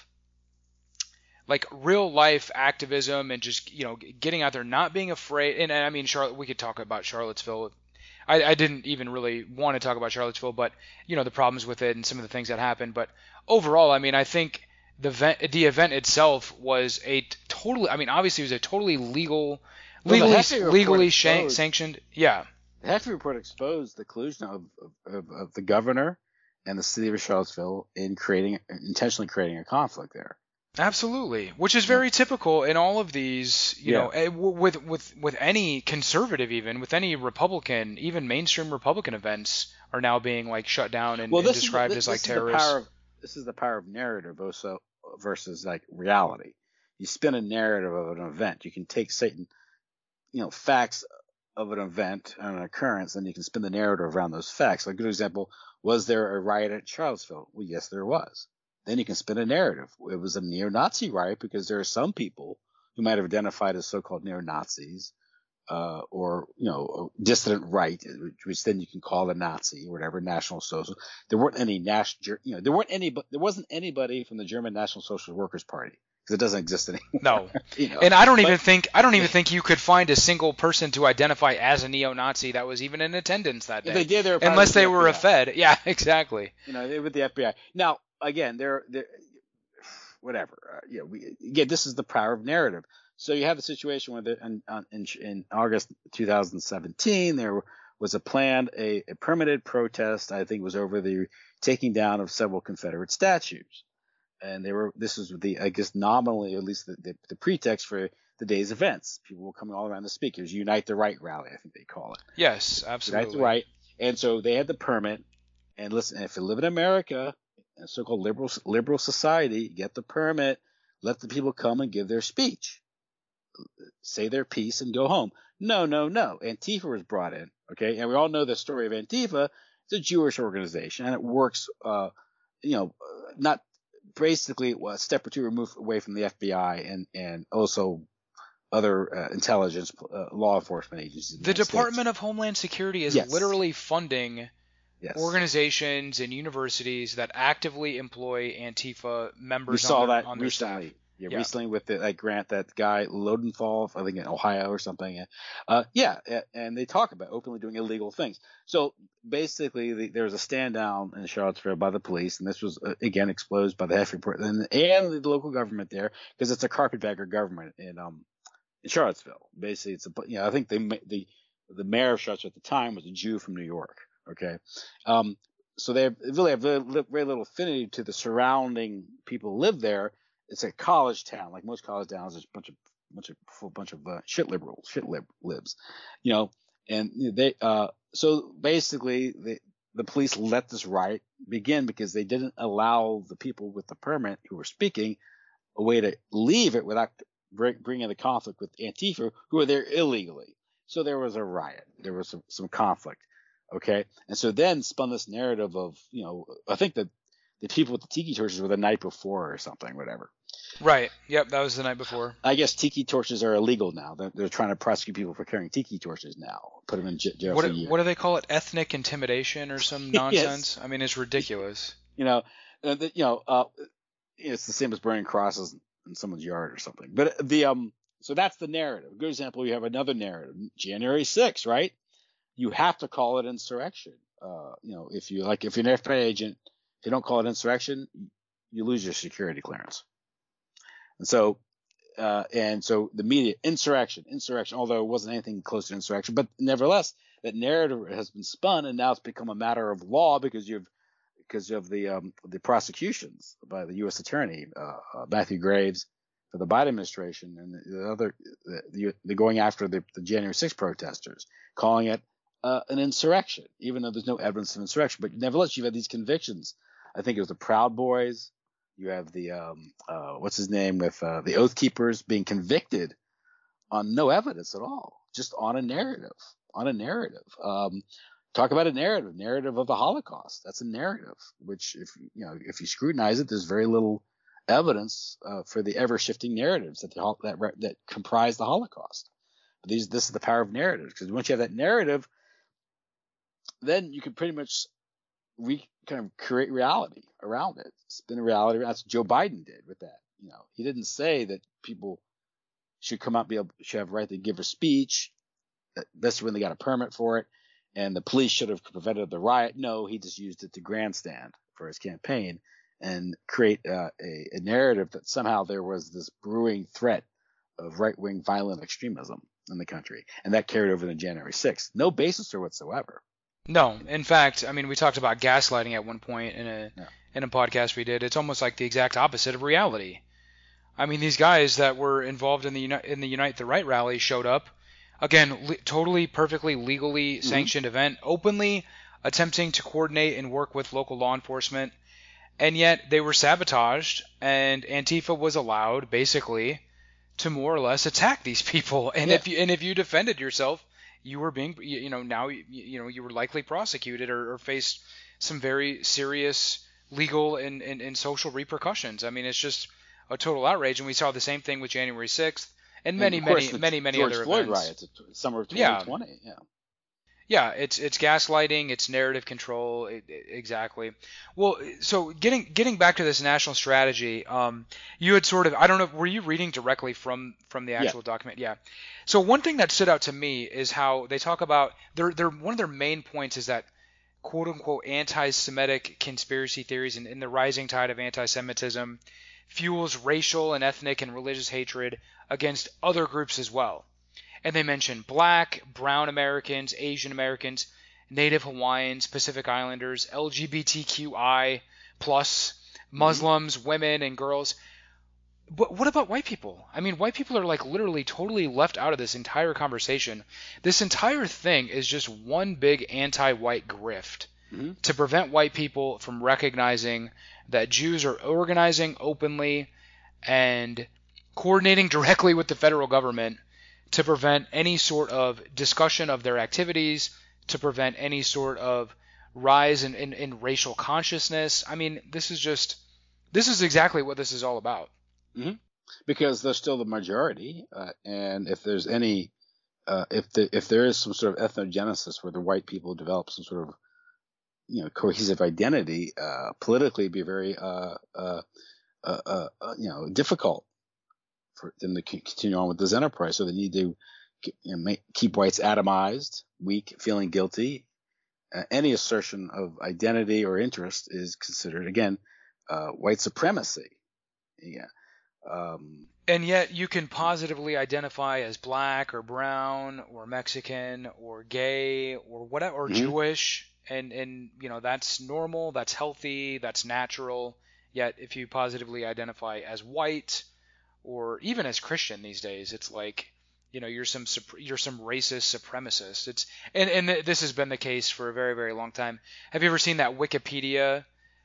like real life activism and just, you know, getting out there, not being afraid. And, and I mean, Charlotte, we could talk about Charlottesville. I, I didn't even really want to talk about Charlottesville, but you know, the problems with it and some of the things that happened. But overall, I mean, I think the event, the event itself was a t- totally, I mean, obviously it was a totally legal, Well, the legally, Hefty report legally exposed- shan- sanctioned. Yeah. The Hefty report exposed the collusion of, of, of the governor and the city of Charlottesville in creating, intentionally creating a conflict there. Absolutely, which is very typical in all of these, you Yeah. know, eh, w- with with with any conservative, even with any Republican, even mainstream Republican events are now being like shut down and, Well, and this described is as the, like this is the terrorists. power of, this is the power of narrative also versus like reality. You spin a narrative of an event. You can take Satan, you know, facts of an event and an occurrence, and you can spin the narrative around those facts. Like a good example, was there a riot at Charlottesville? Well, yes, there was. Then you can spin a narrative. It was a neo-Nazi riot because there are some people who might have identified as so-called neo-Nazis, uh, or, you know, dissident right, which then you can call a Nazi or whatever, National Social. There weren't any national, you know, there weren't any, there wasn't anybody from the German National Social Workers Party because it doesn't exist anymore. No, you know? and I don't even But- think I don't even think you could find a single person to identify as a neo-Nazi that was even in attendance that day. If they did, they were probably unless with the they were a F B I. Fed. Yeah, exactly. You know, they with the F B I. Now, again, they're, they're whatever. Uh, yeah, we again, this is the power of narrative. So you have a situation where the, in, in, in August two thousand seventeen, there was a planned, a, a permitted protest. I think it was over the taking down of several Confederate statues, and they were. This was the, I guess, nominally, at least the, the, the pretext for the day's events. People were coming all around the speakers. Unite the Right rally, I think they call it. Yes, absolutely. Unite the Right, and so they had the permit. And listen, if you live in America, a so-called liberal liberal society, get the permit, let the people come and give their speech, say their piece, and go home. No, no, no. Antifa was brought in, okay? And we all know the story of Antifa. It's a Jewish organization, and it works, uh, you know, not basically a step or two removed away from the F B I and, and also other uh, intelligence, uh, law enforcement agencies. The Department of Homeland Security is Yes. literally funding yes. organizations and universities that actively employ Antifa members We saw on their, that on their recently. staff. Yeah, Yeah. recently with the, that grant, that guy Lodenthal, I think in Ohio or something. Uh, yeah, and they talk about openly doing illegal things. So basically, the, there was a stand down in Charlottesville by the police, and this was uh, again exposed by the Hefty report and, and the local government there because it's a carpetbagger government in um in Charlottesville. Basically, it's a you know I think the the the mayor of Charlottesville at the time was a Jew from New York. Okay, um, so they really have very, very little affinity to the surrounding people who live there. It's a college town, like most college towns. There's a bunch of bunch of full bunch of uh, shit liberals, shit lib, libs, you know. And they uh, so basically the the police let this riot begin because they didn't allow the people with the permit who were speaking a way to leave it without bring, bringing the conflict with Antifa, who were there illegally. So there was a riot. There was some, some conflict. Okay, and so then spun this narrative of you know I think that the people with the tiki torches were the night before or something, whatever. Right. Yep. That was the night before. I guess tiki torches are illegal now. They're, they're trying to prosecute people for carrying tiki torches now. Put them in j- jail What for a year. what do they call it? Ethnic intimidation or some nonsense? Yes. I mean, it's ridiculous. You know, uh, the, you know, uh, it's the same as burning crosses in someone's yard or something. But the um, so that's the narrative. A good example. You have another narrative. January sixth, right? You have to call it insurrection. Uh, you know, if you like, if you're an F B I agent, if you don't call it insurrection, you lose your security clearance. And so, uh, and so the media, insurrection, insurrection, although it wasn't anything close to insurrection, but nevertheless, that narrative has been spun and now it's become a matter of law because you've, because of the, um, the prosecutions by the U S attorney, uh, uh, Matthew Graves for the Biden administration and the, the other, the, the, the going after the, the January sixth protesters, calling it, uh, an insurrection, even though there's no evidence of insurrection, but nevertheless, you've had these convictions. I think it was the Proud Boys. You have the um, uh, what's his name with uh, the Oath Keepers being convicted on no evidence at all, just on a narrative, on a narrative. Um, talk about a narrative, narrative of the Holocaust. That's a narrative, which if you know if you scrutinize it, there's very little evidence uh, for the ever shifting narratives that the, that that comprise the Holocaust. But these this is the power of narrative because once you have that narrative, then you could pretty much re kind of create reality around it, spin a reality. That's what Joe Biden did with that. You know, he didn't say that people should come out, be able, should have a right to give a speech. That's when they got a permit for it, and the police should have prevented the riot. No, he just used it to grandstand for his campaign and create uh, a, a narrative that somehow there was this brewing threat of right-wing violent extremism in the country, and that carried over to January sixth. No basis there whatsoever. No, in fact, I mean, we talked about gaslighting at one point in a Yeah. in a podcast we did. It's almost like the exact opposite of reality. I mean, these guys that were involved in the Uni- in the Unite the Right rally showed up, again, li- totally, perfectly, legally sanctioned mm-hmm. event, openly attempting to coordinate and work with local law enforcement, and yet they were sabotaged, and Antifa was allowed, basically, to more or less attack these people. And Yeah. if you and if you defended yourself, you were being, you know, now you, you know you were likely prosecuted or, or faced some very serious legal and, and, and social repercussions. I mean, it's just a total outrage, and we saw the same thing with January sixth and many, and of course, many, the many, many George other Floyd events. riots, summer of twenty twenty. Yeah. yeah. Yeah, it's it's gaslighting, it's narrative control, it, it, exactly. Well, so getting getting back to this national strategy, um, you had sort of, I don't know, were you reading directly from from the actual yeah. document? Yeah. So one thing that stood out to me is how they talk about their their one of their main points is that quote unquote anti-Semitic conspiracy theories and, and the rising tide of anti-Semitism fuels racial and ethnic and religious hatred against other groups as well. And they mention black, brown Americans, Asian Americans, Native Hawaiians, Pacific Islanders, L G B T Q I plus, Muslims, mm-hmm. women, and girls. But what about white people? I mean, white people are like literally totally left out of this entire conversation. This entire thing is just one big anti-white grift mm-hmm. to prevent white people from recognizing that Jews are organizing openly and coordinating directly with the federal government to prevent any sort of discussion of their activities, to prevent any sort of rise in, in, in racial consciousness. I mean, this is just, this is exactly what this is all about. Mm-hmm. Because they're still the majority, uh, and if there's any, uh, if the, if there is some sort of ethnogenesis where the white people develop some sort of, you know, cohesive identity, uh, politically it'd be very, uh, uh, uh, uh, you know, difficult for them to continue on with this enterprise. So they need to, you know, make, keep whites atomized, weak, feeling guilty. Uh, any assertion of identity or interest is considered, again, uh, white supremacy. Yeah. Um, and yet you can positively identify as black or brown or Mexican or gay or whatever, or mm-hmm. Jewish, and, and you know that's normal, that's healthy, that's natural. Yet if you positively identify as white or even as Christian these days, it's like, you know, you're some you're some racist supremacist. It's and and this has been the case for a very very long time. Have you ever seen that Wikipedia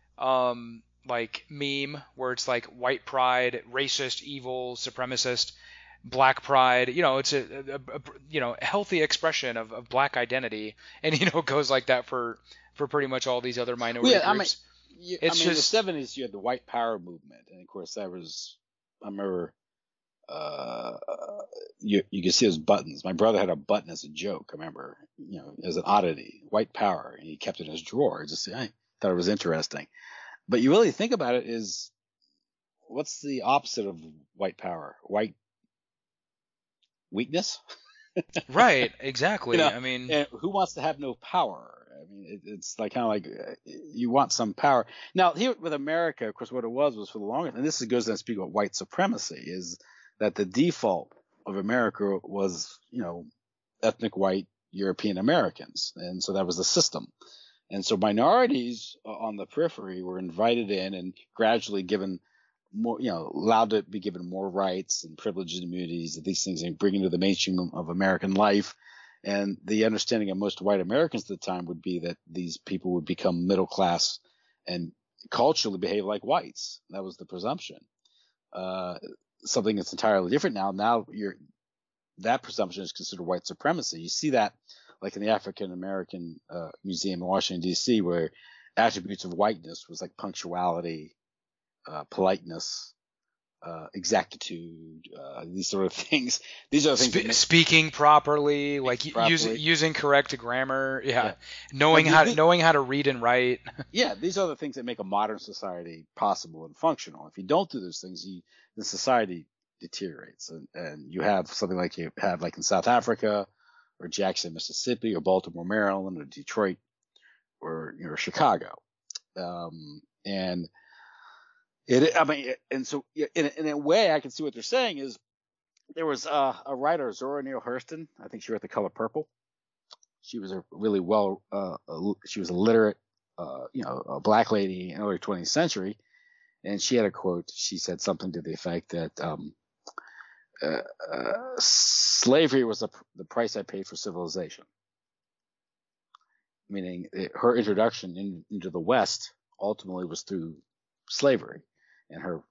um like meme where it's like white pride, racist, evil, supremacist, black pride? You know, it's a, a, a you know healthy expression of, of black identity, and you know it goes like that for for pretty much all these other minority well, yeah, groups. I mean, you, it's I mean, just in the seventies you had the white power movement, and of course that was, I remember, uh, you you could see those buttons. My brother had a button as a joke. I remember, you know, as an oddity, white power, and he kept it in his drawer. Just I thought it was interesting. But you really think about it, is what's the opposite of white power? White weakness? Right, exactly. You know, I mean, and who wants to have no power? I mean, it, it's like kind of like uh, you want some power. Now, here with America, of course, what it was was for the longest, and this goes and speak about white supremacy, is that the default of America was, you know, ethnic white European Americans, and so that was the system. And so minorities on the periphery were invited in and gradually given more, you know, allowed to be given more rights and privileges and immunities, and these things, and bring into the mainstream of American life. And the understanding of most white Americans at the time would be that these people would become middle class and culturally behave like whites. That was the presumption. Uh, something that's entirely different now. Now you're, that presumption is considered white supremacy. You see that like in the African American uh, Museum in Washington, D C, where attributes of whiteness was like punctuality, uh, politeness, uh, exactitude, uh, these sort of things. These are the things Spe- that make, speaking properly, like speak y- using properly. using correct grammar, yeah, Yeah, knowing like the, how the, knowing how to read and write. yeah, these are the things that make a modern society possible and functional. If you don't do those things, you, the society deteriorates, and, and you have something like you have like in South Africa, or Jackson, Mississippi, or Baltimore, Maryland, or Detroit, or you know Chicago, um, and it. I mean, and so in, in a way, I can see what they're saying is there was uh, a writer, Zora Neale Hurston. I think she wrote The Color Purple. She was a really well, uh, a, she was a literate, uh, you know, a black lady in the early twentieth century, and she had a quote. She said something to the effect that um, uh, uh, slavery was the, the price I paid for civilization. Meaning it, her introduction in, into the West ultimately was through slavery, and her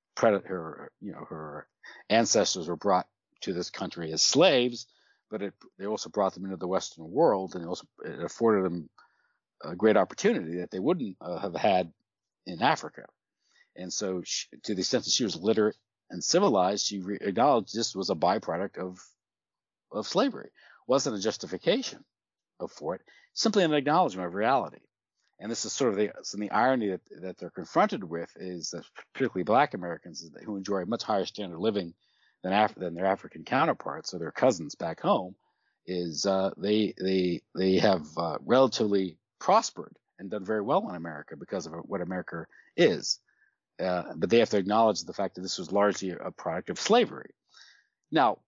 her you know her ancestors were brought to this country as slaves, but it, they also brought them into the Western world, and it also it afforded them a great opportunity that they wouldn't uh, have had in Africa. And so, she, to the extent that she was literate and civilized, she re- acknowledged this was a byproduct of of slavery. It wasn't a justification of for it, simply an acknowledgement of reality. And this is sort of the, so the irony that, that they're confronted with is that particularly black Americans who enjoy a much higher standard of living than, Af- than their African counterparts or their cousins back home is uh, they they they have uh, relatively prospered and done very well in America because of what America is. Uh, but they have to acknowledge the fact that this was largely a product of slavery. Now,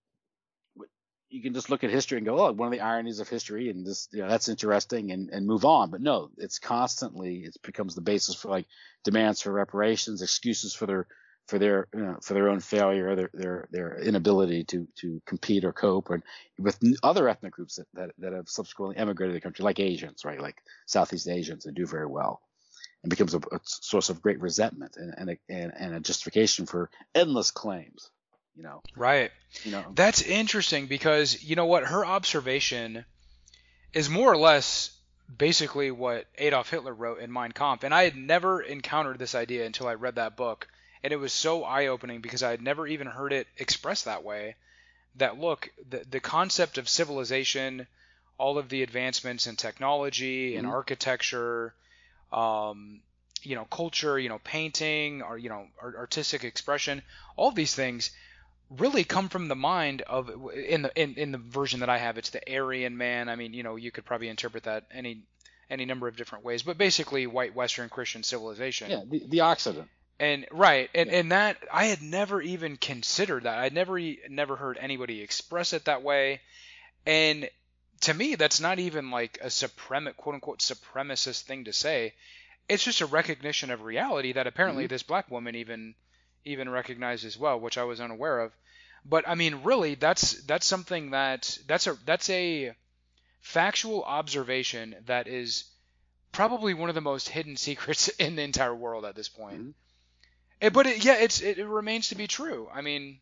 you can just look at history and go, oh, one of the ironies of history, and this, you know, that's interesting, and, and move on. But no, it's constantly, it becomes the basis for like demands for reparations, excuses for their, for their, you know, for their own failure, their, their, their inability to, to compete or cope, and with other ethnic groups that, that, that have subsequently emigrated to the country, like Asians, right? Like Southeast Asians that do very well, and becomes a, a source of great resentment and, and, a, and, and a justification for endless claims. You know, Right. you know, That's interesting because you know what, her observation is more or less basically what Adolf Hitler wrote in Mein Kampf, and I had never encountered this idea until I read that book, and it was so eye-opening because I had never even heard it expressed that way. That look, the the concept of civilization, all of the advancements in technology and mm-hmm. architecture, um, you know, culture, you know, painting, or you know, artistic expression, all of these things really come from the mind of in the in, in the version that I have, it's the Aryan man. I mean, you know, you could probably interpret that any any number of different ways, but basically white Western Christian civilization. Yeah, the, the Occident. And right, and Yeah. and that I had never even considered that. I'd never never heard anybody express it that way. And to me, that's not even like a supremacist, quote unquote, supremacist thing to say. It's just a recognition of reality that apparently Mm-hmm. this black woman even even recognized as well, which I was unaware of. But I mean, really, that's that's something that that's a that's a factual observation that is probably one of the most hidden secrets in the entire world at this point. Mm-hmm. It, but it, yeah, it's it, it remains to be true. I mean,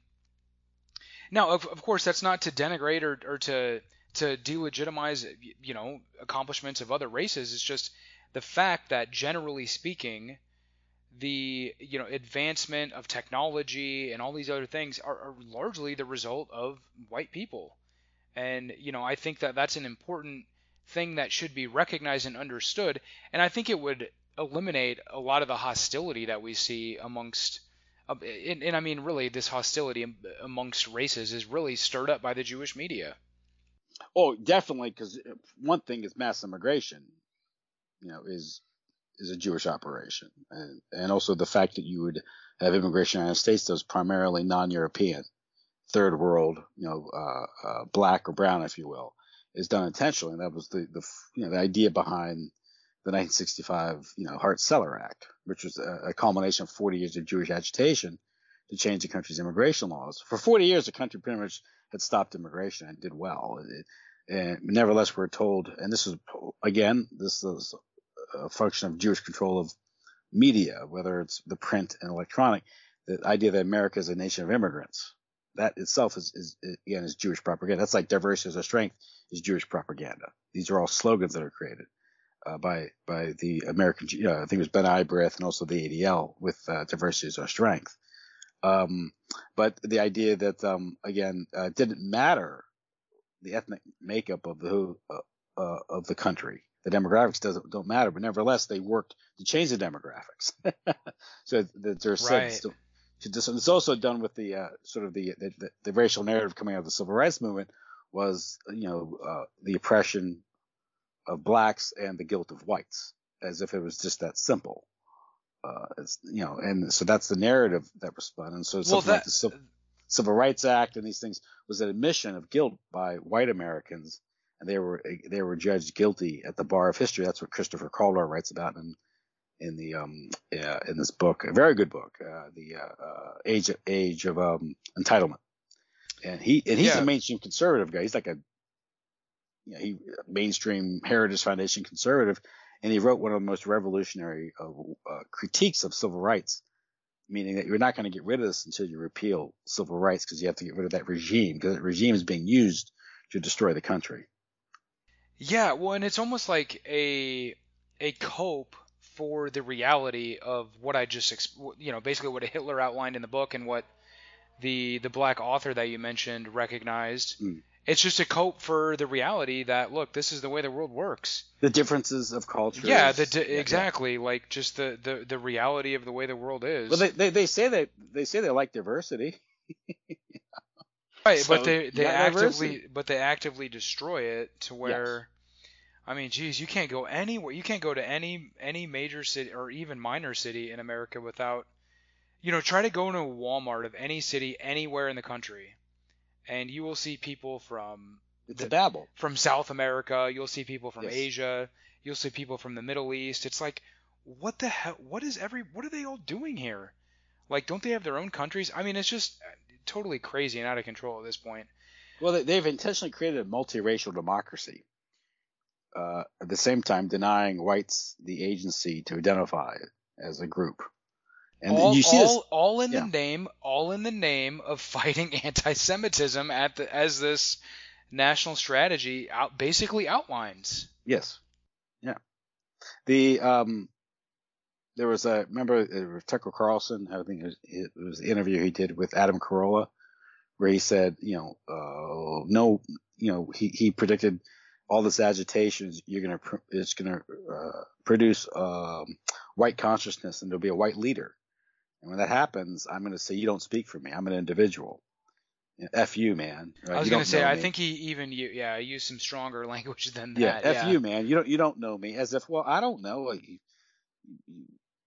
now of of course that's not to denigrate or or to to delegitimize, you know, accomplishments of other races. It's just the fact that generally speaking, the you know advancement of technology and all these other things are, are largely the result of white people. And you know I think that that's an important thing that should be recognized and understood, and I think it would eliminate a lot of the hostility that we see amongst uh, and, and I mean really this hostility amongst races is really stirred up by the Jewish media. Oh, definitely, because one thing is mass immigration, you know, is is a Jewish operation, and and also the fact that you would have immigration in the United States that was primarily non-European, third world, you know, uh, uh, black or brown, if you will, is done intentionally. And that was the the you know the idea behind the nineteen sixty-five you know Hart-Celler Act, which was a, a culmination of forty years of Jewish agitation to change the country's immigration laws. For forty years, the country pretty much had stopped immigration and did well. It, and nevertheless, we're told, and this is again, this is a function of Jewish control of media, whether it's the print and electronic, the idea that America is a nation of immigrants. That itself is, is, is again is Jewish propaganda. That's like diversity is our strength is Jewish propaganda. These are all slogans that are created uh, by by the American. Uh, I think it was Ben Ibreth and also the A D L with uh, diversity is our strength. Um, but the idea that um, again uh, it didn't matter the ethnic makeup of the who, uh, uh, of the country. The demographics doesn't don't matter, but nevertheless they worked to change the demographics. So that they're said Right. still. It's also done with the uh, sort of the, the the racial narrative coming out of the civil rights movement was you know uh, the oppression of blacks and the guilt of whites, as if it was just that simple. Uh, it's, you know, and so that's the narrative that was spun. And so Well, something that like the Civil, Civil Rights Act and these things was an admission of guilt by white Americans, and they were they were judged guilty at the bar of history. That's what Christopher Caldwell writes about in in the um uh, in this book, a very good book, uh, the uh, uh, Age of, Age of um, Entitlement. And he and he's yeah. a mainstream conservative guy. He's like a you know, he mainstream Heritage Foundation conservative, and he wrote one of the most revolutionary uh, uh, critiques of civil rights, meaning that you're not going to get rid of this until you repeal civil rights because you have to get rid of that regime because that regime is being used to destroy the country. Yeah, well, and it's almost like a a cope for the reality of what I just exp- you know basically what Hitler outlined in the book and what the the black author that you mentioned recognized. Mm. It's just a cope for the reality that look, this is the way the world works. The differences of culture. Yeah, the di- yeah, exactly. Yeah. Like just the, the, the reality of the way the world is. Well, they, they, they say that they say they like diversity. Right, So, but they, they actively diversity. but they actively destroy it to where Yes. I mean, geez, you can't go anywhere. You can't go to any any major city or even minor city in America without, you know, try to go into a Walmart of any city anywhere in the country, and you will see people from It's the, a babble. from South America. You'll see people from Yes. Asia. You'll see people from the Middle East. It's like, what the hell? What is every? What are they all doing here? Like, don't they have their own countries? I mean, it's just totally crazy and out of control at this point. Well, they, they've intentionally created a multiracial democracy. Uh, at the same time, denying whites the agency to identify as a group. And all, you see all, this, all in yeah. the name, all in the name of fighting anti-Semitism at the, as this national strategy out basically outlines. Yes, yeah. The um, there was a remember uh, Tucker Carlson. I think it was, it was the interview he did with Adam Carolla, where he said, you know, uh, no, you know, he he predicted all this agitation is you're gonna it's gonna uh, produce um, white consciousness, and there'll be a white leader. And when that happens, I'm going to say, you don't speak for me. I'm an individual. F you, man. Right? I was going to say, I think he even yeah used some stronger language than that. Yeah, F yeah. you, man. You don't you don't know me. As if, well, I don't know. You, you,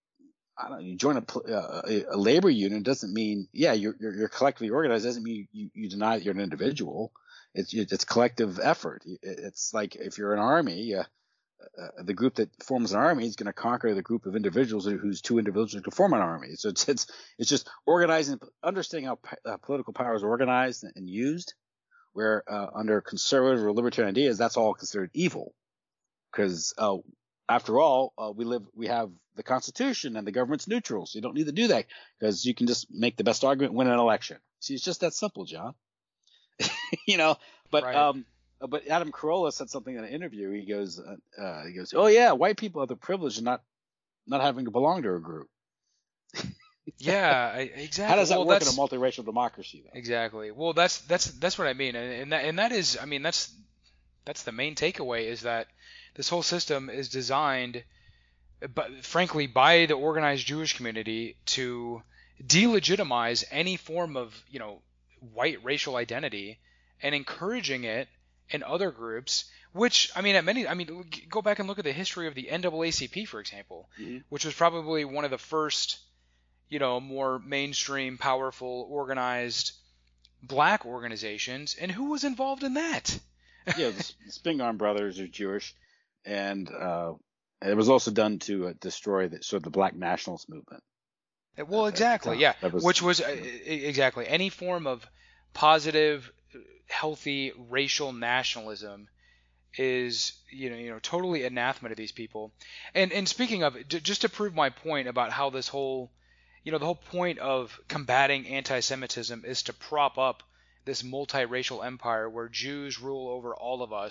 I don't. You join a, uh, a, a labor union doesn't mean yeah you're, you're you're collectively organized. Doesn't mean you, you deny that you're an individual. It's it's collective effort. It's like if you're an army. Uh, Uh, the group that forms an army is going to conquer the group of individuals who's two individuals who form an army. So it's it's it's just organizing, understanding how uh, political power is organized and used. Where uh, under conservative or libertarian ideas, that's all considered evil, because uh, after all, uh, we live we have the Constitution and the government's neutral, so you don't need to do that because you can just make the best argument, win an election. See, it's just that simple, John. you know, but right. um. But Adam Carolla said something in an interview. He goes, uh, he goes, "Oh yeah, white people have the privilege of not not having to belong to a group." yeah, I, exactly. How does that well, work in a multiracial democracy, though? Exactly. Well, that's that's that's what I mean, and, and that and that is, I mean, that's that's the main takeaway is that this whole system is designed, but frankly, by the organized Jewish community to delegitimize any form of you know white racial identity and encouraging it in other groups, which I mean, at many, I mean, go back and look at the history of the N double A C P, for example, Mm-hmm. which was probably one of the first, you know, more mainstream, powerful, organized black organizations, and who was involved in that? yeah, the, the Spingarn brothers are Jewish, and uh, it was also done to uh, destroy the sort of the black nationalist movement. Well, exactly, yeah, was, which was uh, exactly any form of positive, healthy racial nationalism is you know you know totally anathema to these people. And and speaking of, just to prove my point about how this whole you know the whole point of combating anti-Semitism is to prop up this multiracial empire where Jews rule over all of us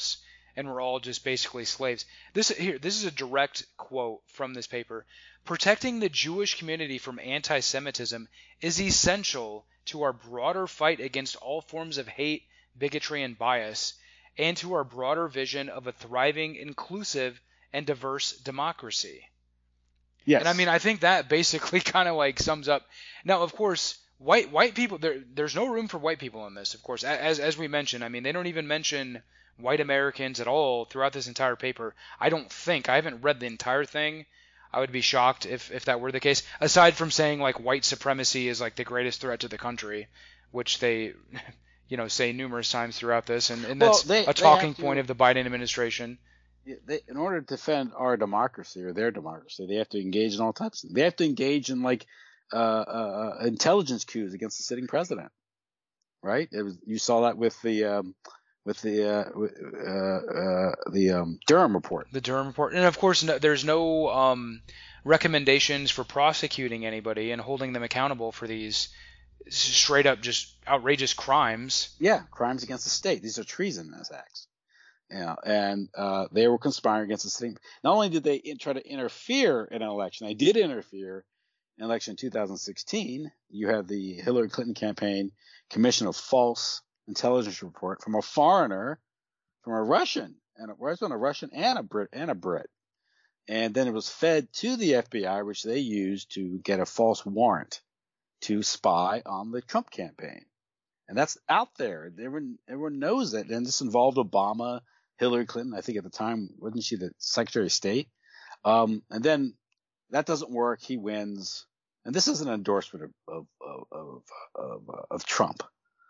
and we're all just basically slaves. This here, this is a direct quote from this paper. Protecting the Jewish community from anti-Semitism is essential to our broader fight against all forms of hate, bigotry, and bias, and to our broader vision of a thriving, inclusive, and diverse democracy. Yes. And I mean, I think that basically kind of like sums up. Now, of course, white white people, there there's no room for white people in this, of course. As as we mentioned, I mean, they don't even mention white Americans at all throughout this entire paper. I don't think. I haven't read the entire thing. I would be shocked if, if that were the case. Aside from saying like white supremacy is like the greatest threat to the country, which they, you know, say numerous times throughout this, and, and that's well, they, a talking to, point of the Biden administration. They, in order to defend our democracy or their democracy, they have to engage in all types. Of, they have to engage in like uh, uh, intelligence coups against the sitting president, right? It was you saw that with the. Um, With the uh, uh, uh, the um, Durham report, the Durham report, and of course, no, there's no um, recommendations for prosecuting anybody and holding them accountable for these straight up just outrageous crimes. Yeah, crimes against the state. These are treasonous acts. Yeah, and uh, they were conspiring against the sitting. Not only did they in, try to interfere in an election, they did interfere in election two thousand sixteen. You had the Hillary Clinton campaign commission a false intelligence report from a foreigner, from a Russian, and it was on a Russian and a Brit and a Brit, and then it was fed to the F B I, which they used to get a false warrant to spy on the Trump campaign, and that's out there. Everyone, everyone knows it, and this involved Obama, Hillary Clinton. I think at the time, wasn't she the Secretary of State? Um, and then that doesn't work. He wins, and this is an endorsement of of of of, of, of Trump.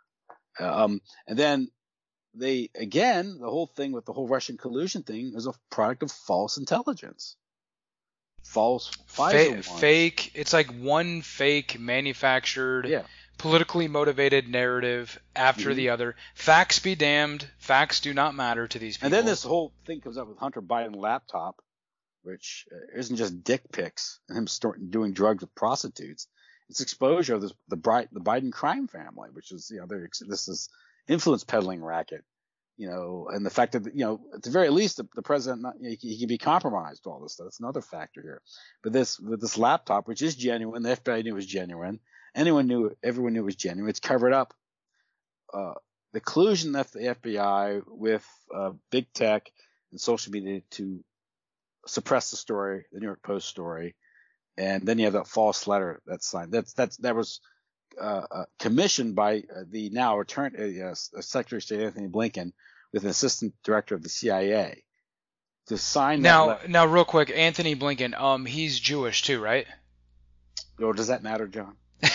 Um, and then they, again, the whole thing with the whole Russian collusion thing is a product of false intelligence. False Pfizer Fa- fake. It's like one fake manufactured, yeah. politically motivated narrative after mm-hmm. the other. Facts be damned. Facts do not matter to these people. And then this whole thing comes up with Hunter Biden laptop, which isn't just dick pics and him starting doing drugs with prostitutes. It's exposure of this, the bright, the Biden crime family, which is, you know, this is influence peddling racket, you know, and the fact that, you know, at the very least, the, the president, not, you know, he, he can be compromised, all this stuff. That's another factor here. But this, with this laptop, which is genuine, the F B I knew it was genuine. Anyone knew, everyone knew it was genuine. It's covered up. Uh, the collusion of the F B I with uh, big tech and social media to suppress the story, the New York Post story. And then you have that false letter that's signed. That's that's that was uh, uh, commissioned by uh, the now attorney, uh, Secretary of State Anthony Blinken, with an assistant director of the C I A, to sign. Now, that now, real quick, Anthony Blinken. Um, he's Jewish too, right? Or does that matter, John?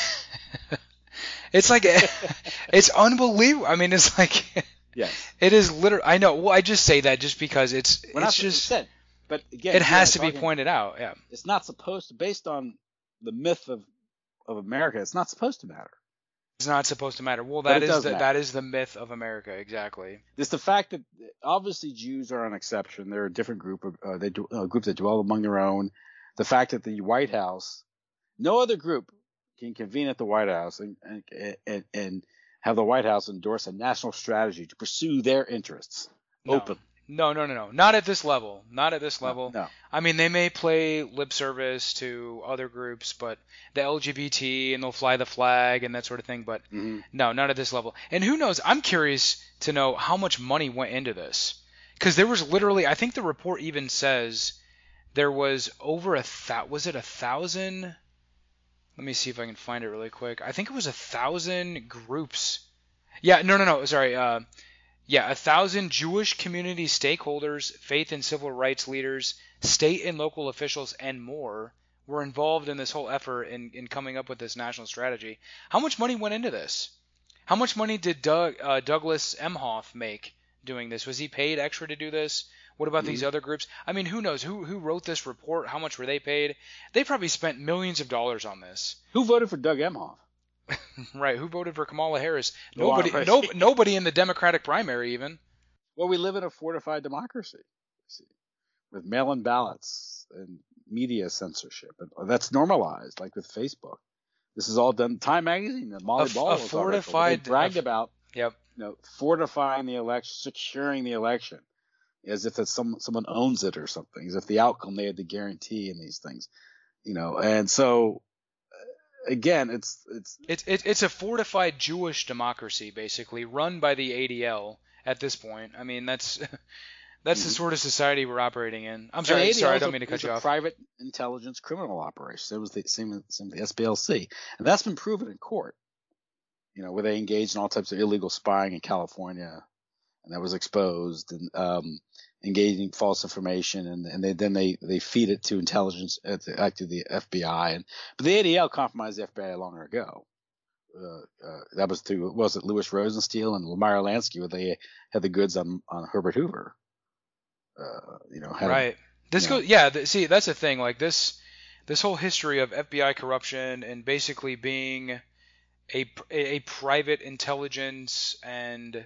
It's like it's unbelievable. I mean, it's like yes, it is literally. I know. Well, I just say that just because it's We're it's not just. Said. But again, it has yeah, to be talking, pointed out. Yeah, it's not supposed to. Based on the myth of of America, it's not supposed to matter. It's not supposed to matter. Well, that is the, matter. that is the myth of America, exactly. It's the fact that obviously Jews are an exception. They're a different group of uh, they do, a group that dwell among their own. The fact that the White House, no other group can convene at the White House and and and, and have the White House endorse a national strategy to pursue their interests no. openly. No, no, no, no. Not at this level. Not at this level. No, no. I mean, they may play lip service to other groups, but the L G B T, and they'll fly the flag and that sort of thing. But mm-hmm. no, not at this level. And who knows? I'm curious to know how much money went into this. Because there was literally, I think the report even says there was over a thousand, was it a thousand? Let me see if I can find it really quick. I think it was a thousand groups. Yeah, no, no, no. Sorry. Uh, Yeah, a thousand Jewish community stakeholders, faith and civil rights leaders, state and local officials, and more were involved in this whole effort in, in coming up with this national strategy. How much money went into this? How much money did Doug, uh, Douglas Emhoff make doing this? Was he paid extra to do this? What about mm-hmm. these other groups? I mean, who knows? Who who wrote this report? How much were they paid? They probably spent millions of dollars on this. Who voted for Doug Emhoff? Right, who voted for Kamala Harris? Nobody, no, nobody in the Democratic primary even. Well, we live in a fortified democracy, see, with mail-in ballots and media censorship, and that's normalized, like with Facebook. This is all done. Time Magazine, the Molly a, Ball, a fortified, they bragged a, about, yep, you know, fortifying the election, securing the election. as if it's some someone owns it or something, as if the outcome they had to guarantee in these things, you know. And so again, it's it's it's it, it's a fortified Jewish democracy, basically run by the A D L at this point. I mean, that's that's the sort of society we're operating in. I'm sorry, sorry, I don't mean to cut you off. It's a private intelligence criminal operation. It was the same, same the S B L C, and that's been proven in court. You know, where they engaged in all types of illegal spying in California, and that was exposed, and um, engaging false information, and, and they, then they, they feed it to intelligence, uh, to, uh, to the F B I, and but the A D L compromised the F B I longer ago. Uh, uh, that was through was it Louis Rosenstein and Lemire Lansky, where they had the goods on on Herbert Hoover. Uh, you know, had right. A, this you goes, know, yeah. Th- see, that's the thing. Like this, this whole history of F B I corruption and basically being a a private intelligence and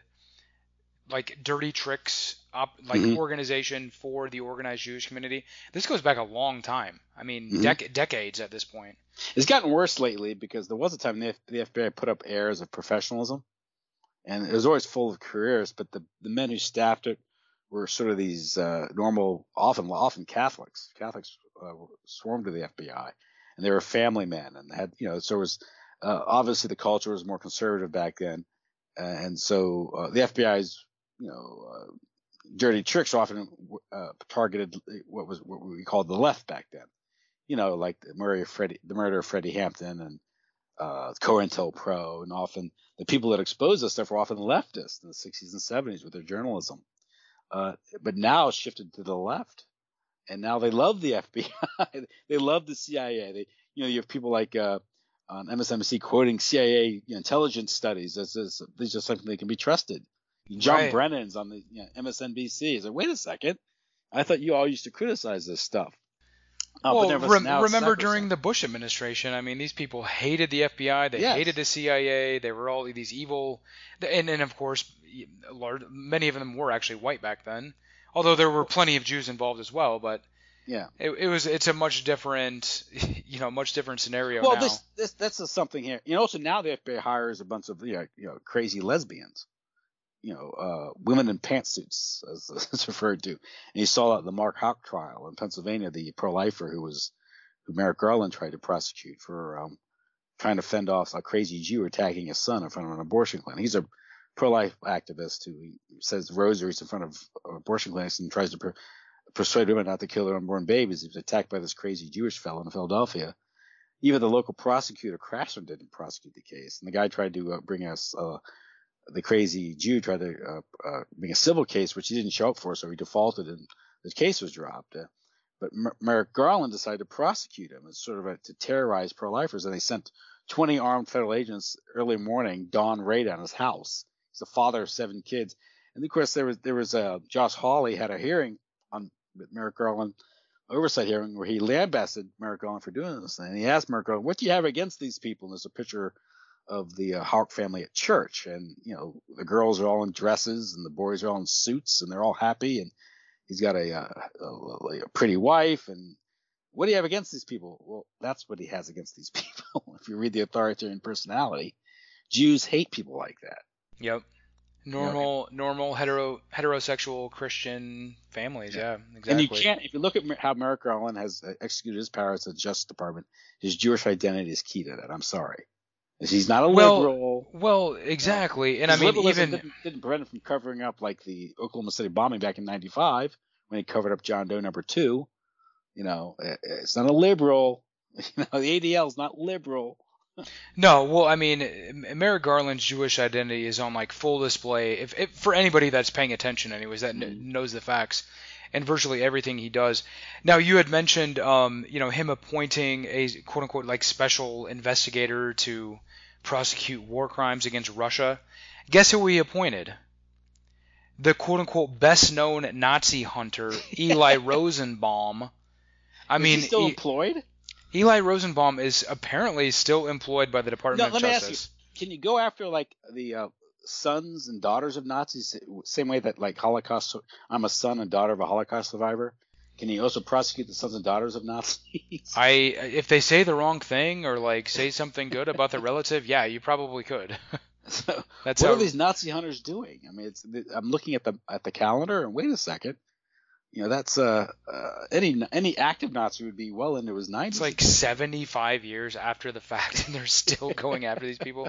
like dirty tricks op, like mm-hmm. organization for the organized Jewish community. This goes back a long time. I mean, mm-hmm. dec- decades at this point. It's gotten worse lately because there was a time the, F- the F B I put up airs of professionalism, and it was always full of careers. But the the men who staffed it were sort of these uh, normal, often often Catholics. Catholics uh, swarmed to the F B I, and they were family men, and had you know so it was uh, obviously the culture was more conservative back then, uh, and so uh, the F B I's you know uh, dirty tricks often uh, targeted what was what we called the left back then. You know, like the murder of Freddie, the murder of Freddie Hampton, and uh, COINTELPRO, and often the people that exposed this stuff were often leftists in the sixties and seventies with their journalism. Uh, but now it's shifted to the left, and now they love the F B I. They love the C I A. They, you know, you have people like uh, on M S N B C quoting C I A you know, intelligence studies as, as these are something that can be trusted. John right. Brennan's on the you know, M S N B C. He's like, wait a second, I thought you all used to criticize this stuff. Uh, well, rem- remember during the Bush administration, I mean, these people hated the F B I. They yes. hated the C I A. They were all these evil, and and of course, large, many of them were actually white back then. Although there were plenty of Jews involved as well, but yeah, it, it was it's a much different, you know, much different scenario well, now. Well, this this that's a something here. You know, also now the F B I hires a bunch of you know, you know crazy lesbians. You know, uh, women in pantsuits, as it's referred to. And you saw that in the Mark Houck trial in Pennsylvania, the pro-lifer who was, who Merrick Garland tried to prosecute for um, trying to fend off a crazy Jew attacking his son in front of an abortion clinic. He's a pro-life activist who says rosaries in front of abortion clinics and tries to per- persuade women not to kill their unborn babies. He was attacked by this crazy Jewish fellow in Philadelphia. Even the local prosecutor, Krasner, didn't prosecute the case. And the guy tried to uh, bring us uh, the crazy Jew tried to uh, uh, bring a civil case, which he didn't show up for, so he defaulted and the case was dropped. Uh, but Mer- Merrick Garland decided to prosecute him as sort of a, to terrorize pro-lifers, and they sent twenty armed federal agents early morning, dawn raid on his house. He's the father of seven kids, and of course there was there was uh, Josh Hawley had a hearing on Merrick Garland, oversight hearing, where he lambasted Merrick Garland for doing this thing. And he asked Merrick Garland, "What do you have against these people?" And there's a picture of the uh, Houck family at church, and you know the girls are all in dresses and the boys are all in suits and they're all happy, and he's got a, uh, a, a pretty wife. And what do you have against these people? Well, that's what he has against these people. If you read the authoritarian personality, Jews hate people like that. Yep. Normal, you know, normal hetero heterosexual Christian families. Yeah, yeah, exactly. And you can't, if you look at how Merrick Garland has executed his powers at the Justice Department, his Jewish identity is key to that. I'm sorry. He's not a well, liberal. Well, exactly. And I mean, even didn't, didn't prevent him from covering up like the Oklahoma City bombing back in ninety-five when he covered up John Doe number two. You know, it's not a liberal. You know, the A D L is not liberal. No, well, I mean, Merrick Garland's Jewish identity is on like full display. If, if for anybody that's paying attention, anyways, that mm-hmm. knows the facts. And virtually everything he does. Now, you had mentioned, um, you know, him appointing a quote unquote like special investigator to prosecute war crimes against Russia. Guess who he appointed? The quote unquote best known Nazi hunter, Eli Rosenbaum. I is mean, he still he, employed? Eli Rosenbaum is apparently still employed by the Department no, of let Justice. Me ask you, can you go after like the uh, sons and daughters of Nazis, same way that like Holocaust, I'm a son and daughter of a Holocaust survivor? Can you also prosecute the sons and daughters of Nazis? I, if they say the wrong thing or like say something good about their relative, yeah, you probably could. So, That's what how... are these Nazi hunters doing? I mean, it's, I'm looking at the at the calendar and wait a second, you know, that's uh, uh, any any active Nazi would be well into his nineties. It's like seventy-five years after the fact, and they're still going after these people.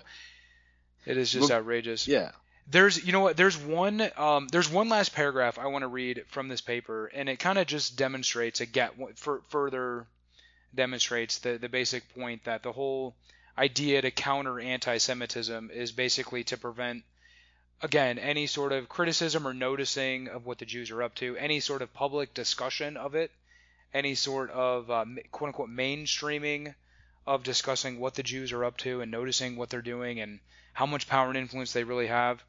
It is just well, outrageous. Yeah. There's, you know what? There's one. Um, there's one last paragraph I want to read from this paper, and it kind of just demonstrates again, for further demonstrates the the basic point that the whole idea to counter anti-Semitism is basically to prevent, again, any sort of criticism or noticing of what the Jews are up to, any sort of public discussion of it, any sort of uh, quote-unquote mainstreaming of discussing what the Jews are up to and noticing what they're doing and how much power and influence they really have,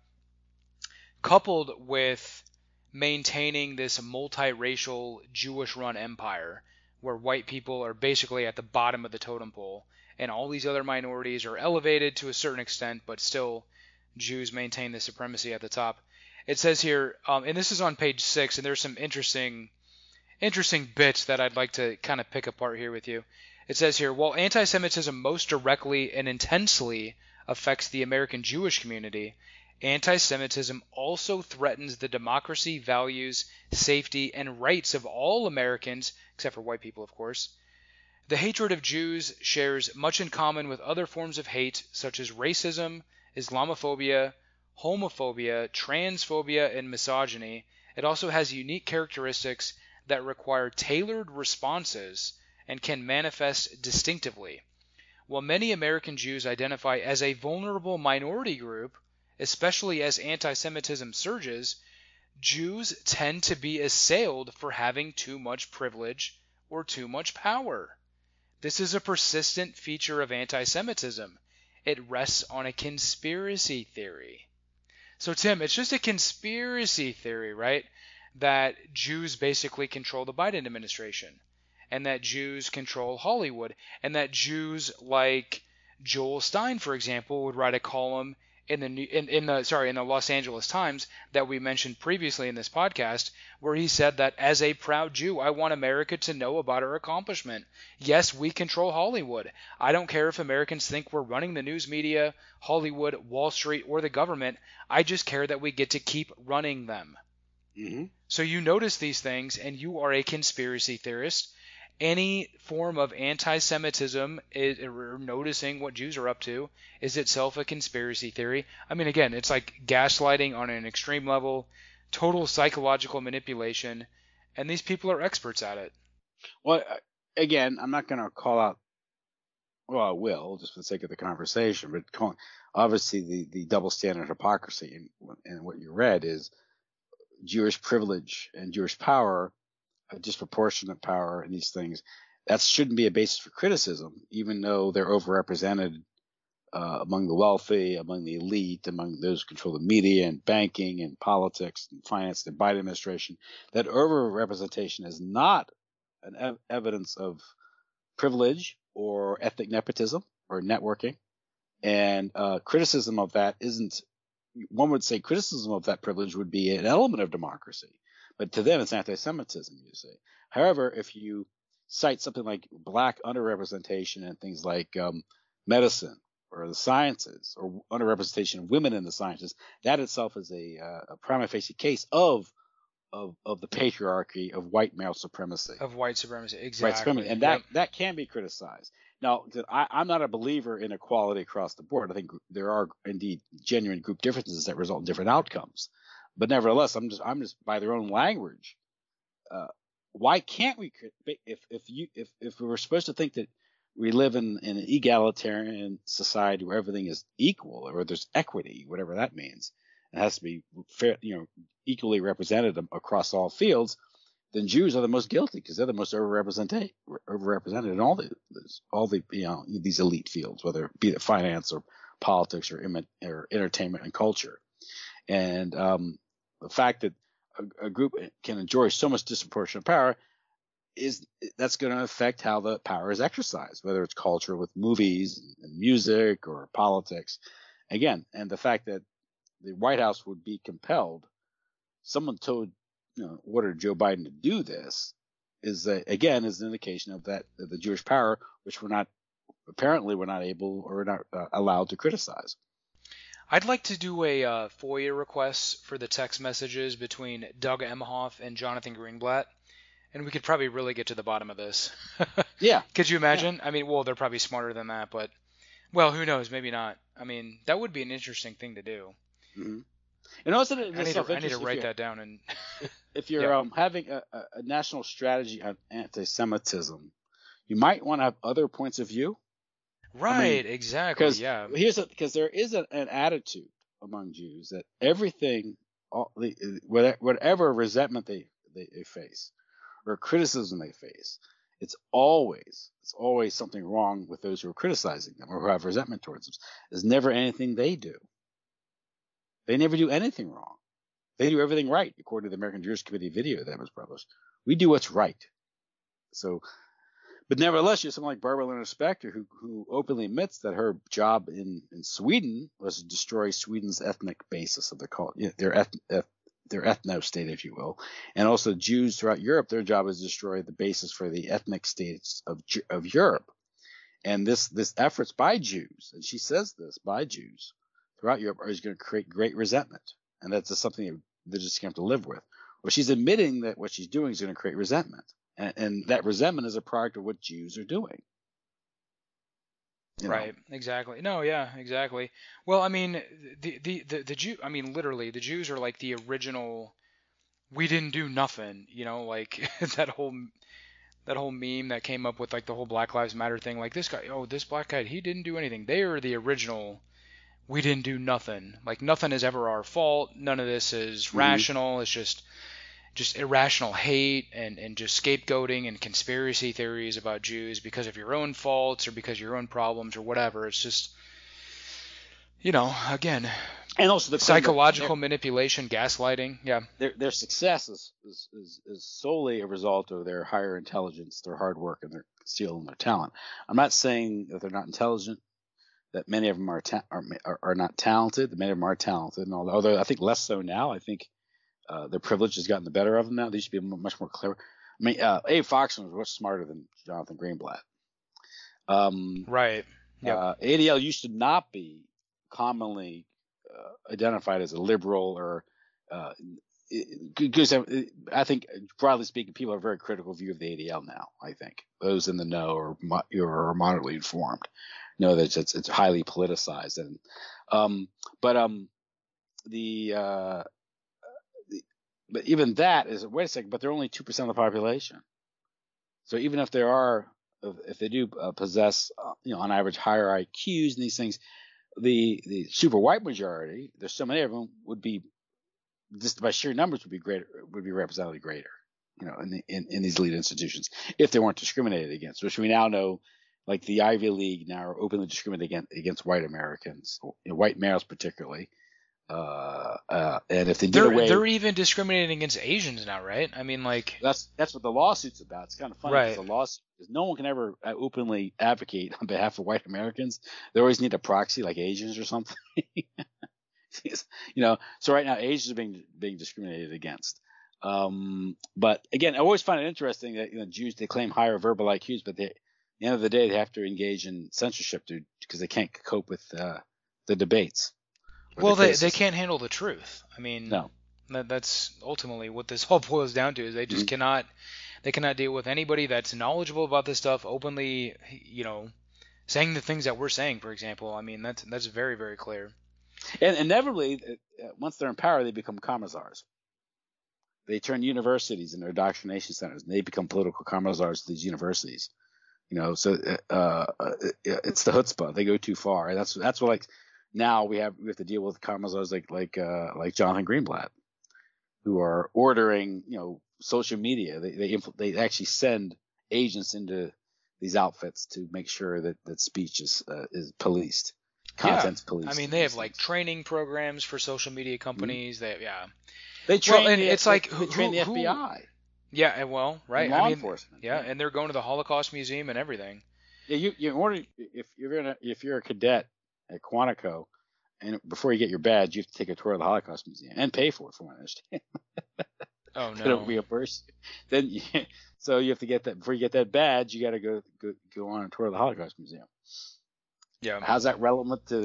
coupled with maintaining this multiracial Jewish-run empire where white people are basically at the bottom of the totem pole and all these other minorities are elevated to a certain extent, but still Jews maintain the supremacy at the top. It says here, um, and this is on page six, and there's some interesting interesting bits that I'd like to kind of pick apart here with you. It says here, while anti-Semitism most directly and intensely affects the American Jewish community, anti-Semitism also threatens the democracy, values, safety, and rights of all Americans, except for white people, of course. The hatred of Jews shares much in common with other forms of hate, such as racism, Islamophobia, homophobia, transphobia, and misogyny. It also has unique characteristics that require tailored responses and can manifest distinctively. While many American Jews identify as a vulnerable minority group, especially as anti-Semitism surges, Jews tend to be assailed for having too much privilege or too much power. This is a persistent feature of anti-Semitism. It rests on a conspiracy theory. So, Tim, it's just a conspiracy theory, right? That Jews basically control the Biden administration, and that Jews control Hollywood, and that Jews like Joel Stein, for example, would write a column in the in, in the sorry in the Los Angeles Times that we mentioned previously in this podcast, where he said that as a proud Jew, I want America to know about our accomplishment. Yes, we control Hollywood. I don't care if Americans think we're running the news media, Hollywood, Wall Street, or the government. I just care that we get to keep running them. Mm-hmm. So you notice these things, and you are a conspiracy theorist. Any form of anti-Semitism, is, or noticing what Jews are up to, is itself a conspiracy theory. I mean, again, it's like gaslighting on an extreme level, total psychological manipulation, and these people are experts at it. Well, again, I'm not going to call out, well, I will, just for the sake of the conversation, but call, obviously the, the double standard hypocrisy in, in what you read is Jewish privilege and Jewish power, a disproportionate power in these things. That shouldn't be a basis for criticism, even though they're overrepresented uh, among the wealthy, among the elite, among those who control the media and banking and politics and finance, the Biden administration. That overrepresentation is not an ev- evidence of privilege or ethnic nepotism or networking. And uh, criticism of that isn't, one would say criticism of that privilege would be an element of democracy. But to them, it's anti-Semitism, you see. However, if you cite something like black underrepresentation in things like um, medicine or the sciences, or underrepresentation of women in the sciences, that itself is a, uh, a prima facie case of, of of the patriarchy of white male supremacy. Of white supremacy, exactly. White supremacy. And that, yep. that can be criticized. Now, I, I'm not a believer in equality across the board. I think there are indeed genuine group differences that result in different outcomes. But nevertheless, I'm just I'm just by their own language. Uh, why can't we? If if you if if we were supposed to think that we live in, in an egalitarian society where everything is equal, or there's equity, whatever that means, it has to be fair, you know, equally represented across all fields, then Jews are the most guilty because they're the most overrepresented overrepresented in all the all the you know these elite fields, whether it be it finance or politics or, Im- or entertainment and culture. And um, the fact that a, a group can enjoy so much disproportionate power is that's going to affect how the power is exercised, whether it's culture with movies and music or politics. Again, and the fact that the White House would be compelled, someone told, you know, ordered Joe Biden to do this, is a, again is an indication of that of the Jewish power, which we're not apparently we're not able or not uh, allowed to criticize. I'd like to do a uh, FOIA request for the text messages between Doug Emhoff and Jonathan Greenblatt, and we could probably really get to the bottom of this. Yeah. Could you imagine? Yeah. I mean, well, they're probably smarter than that, but, well, who knows? Maybe not. I mean, that would be an interesting thing to do. Mm-hmm. And also, I need to, I need to write that down. And if you're yeah. um, having a, a national strategy on anti-Semitism, you might want to have other points of view. Right, I mean, exactly. Yeah. Here's because there is a, an attitude among Jews that everything, all, the, whatever resentment they, they, they face or criticism they face, it's always it's always something wrong with those who are criticizing them or who have resentment towards them. There's never anything they do. They never do anything wrong. They do everything right, according to the American Jewish Committee video that was published. We do what's right. So, but nevertheless, you have someone like Barbara Lerner Specter who who openly admits that her job in, in Sweden was to destroy Sweden's ethnic basis of the cult, you know, their eth, eth, their ethno state, if you will, and also Jews throughout Europe. Their job is to destroy the basis for the ethnic states of of Europe. And this this efforts by Jews, and she says this by Jews throughout Europe, is going to create great resentment, and that's just something they're just going to have to live with. Well, she's admitting that what she's doing is going to create resentment, and, and that resentment is a product of what Jews are doing. You right, know? Exactly. No, yeah, exactly. Well, I mean, the the the, the Jew. I mean, literally, the Jews are like the original. We didn't do nothing, you know, like that whole that whole meme that came up with like the whole Black Lives Matter thing. Like this guy, oh, this black guy, he didn't do anything. They are the original. We didn't do nothing. Like nothing is ever our fault. None of this is mm-hmm. rational. It's just just irrational hate and, and just scapegoating and conspiracy theories about Jews because of your own faults or because of your own problems or whatever. It's just, you know, again, and also the psychological manipulation, gaslighting. Yeah, their their success is, is is is solely a result of their higher intelligence, their hard work, and their skill and their talent. I'm not saying that they're not intelligent. That many of them are, ta- are are not talented. Many of them are talented, and although I think less so now. I think uh, their privilege has gotten the better of them now. They used to be much more clever. I mean, uh, Abe Foxman was much smarter than Jonathan Greenblatt. Um, right. Yep. Uh, A D L used to not be commonly uh, identified as a liberal or uh, because I think, broadly speaking, people have a very critical view of the A D L now. I think those in the know or, mo- or moderately informed know that it's, it's highly politicized. And um, but um, the, uh, the but even that is wait a second. But they're only two percent of the population. So even if there are, if they do uh, possess, uh, you know, on average higher I Qs and these things, the the super white majority, there's so many of them, would be just by sheer numbers would be greater, would be representatively greater, you know, in, the, in in these elite institutions if they weren't discriminated against, which we now know, like the Ivy League now are openly discriminating against, against white Americans, you know, white males particularly. Uh, uh, and if they did they're, away, they're even discriminating against Asians now, right? I mean, like that's that's what the lawsuit's about. It's kind of funny, right? The lawsuit, because no one can ever openly advocate on behalf of white Americans. They always need a proxy, like Asians or something. You know, so right now Asians are being being discriminated against. Um, but again, I always find it interesting that, you know, Jews, they claim higher verbal I Qs, but they, at the end of the day, they have to engage in censorship because they can't cope with uh, the debates. Well, they, they can't handle the truth. I mean, no. that, that's ultimately what this all boils down to, is they just mm-hmm. cannot they cannot deal with anybody that's knowledgeable about this stuff, openly, you know, saying the things that we're saying, for example. I mean, that's that's very, very clear. And inevitably, once they're in power, they become commissars. They turn universities into indoctrination centers, and they become political commissars of these universities. You know, so uh, it's the chutzpah. They go too far, and that's that's what like. Now we have we have to deal with commissars like like uh, like Jonathan Greenblatt, who are ordering, you know, social media. They they they actually send agents into these outfits to make sure that, that speech is uh, is policed, content's yeah. policed. I mean, they have like training programs for social media companies. Mm-hmm. They have, yeah. They train. Well, and the, it's they, like they who, train who, the F B I. Who, yeah, well, right. And law I mean, enforcement. Yeah, yeah, and they're going to the Holocaust Museum and everything. Yeah, you you order if you're gonna if you're a cadet at Quantico. And before you get your badge, you have to take a tour of the Holocaust Museum and pay for it, from what I understand. Oh no! They don't reimburse you. Then, you, so you have to get that before you get that badge. You got to go, go go on a tour of the Holocaust Museum. Yeah. How's that relevant to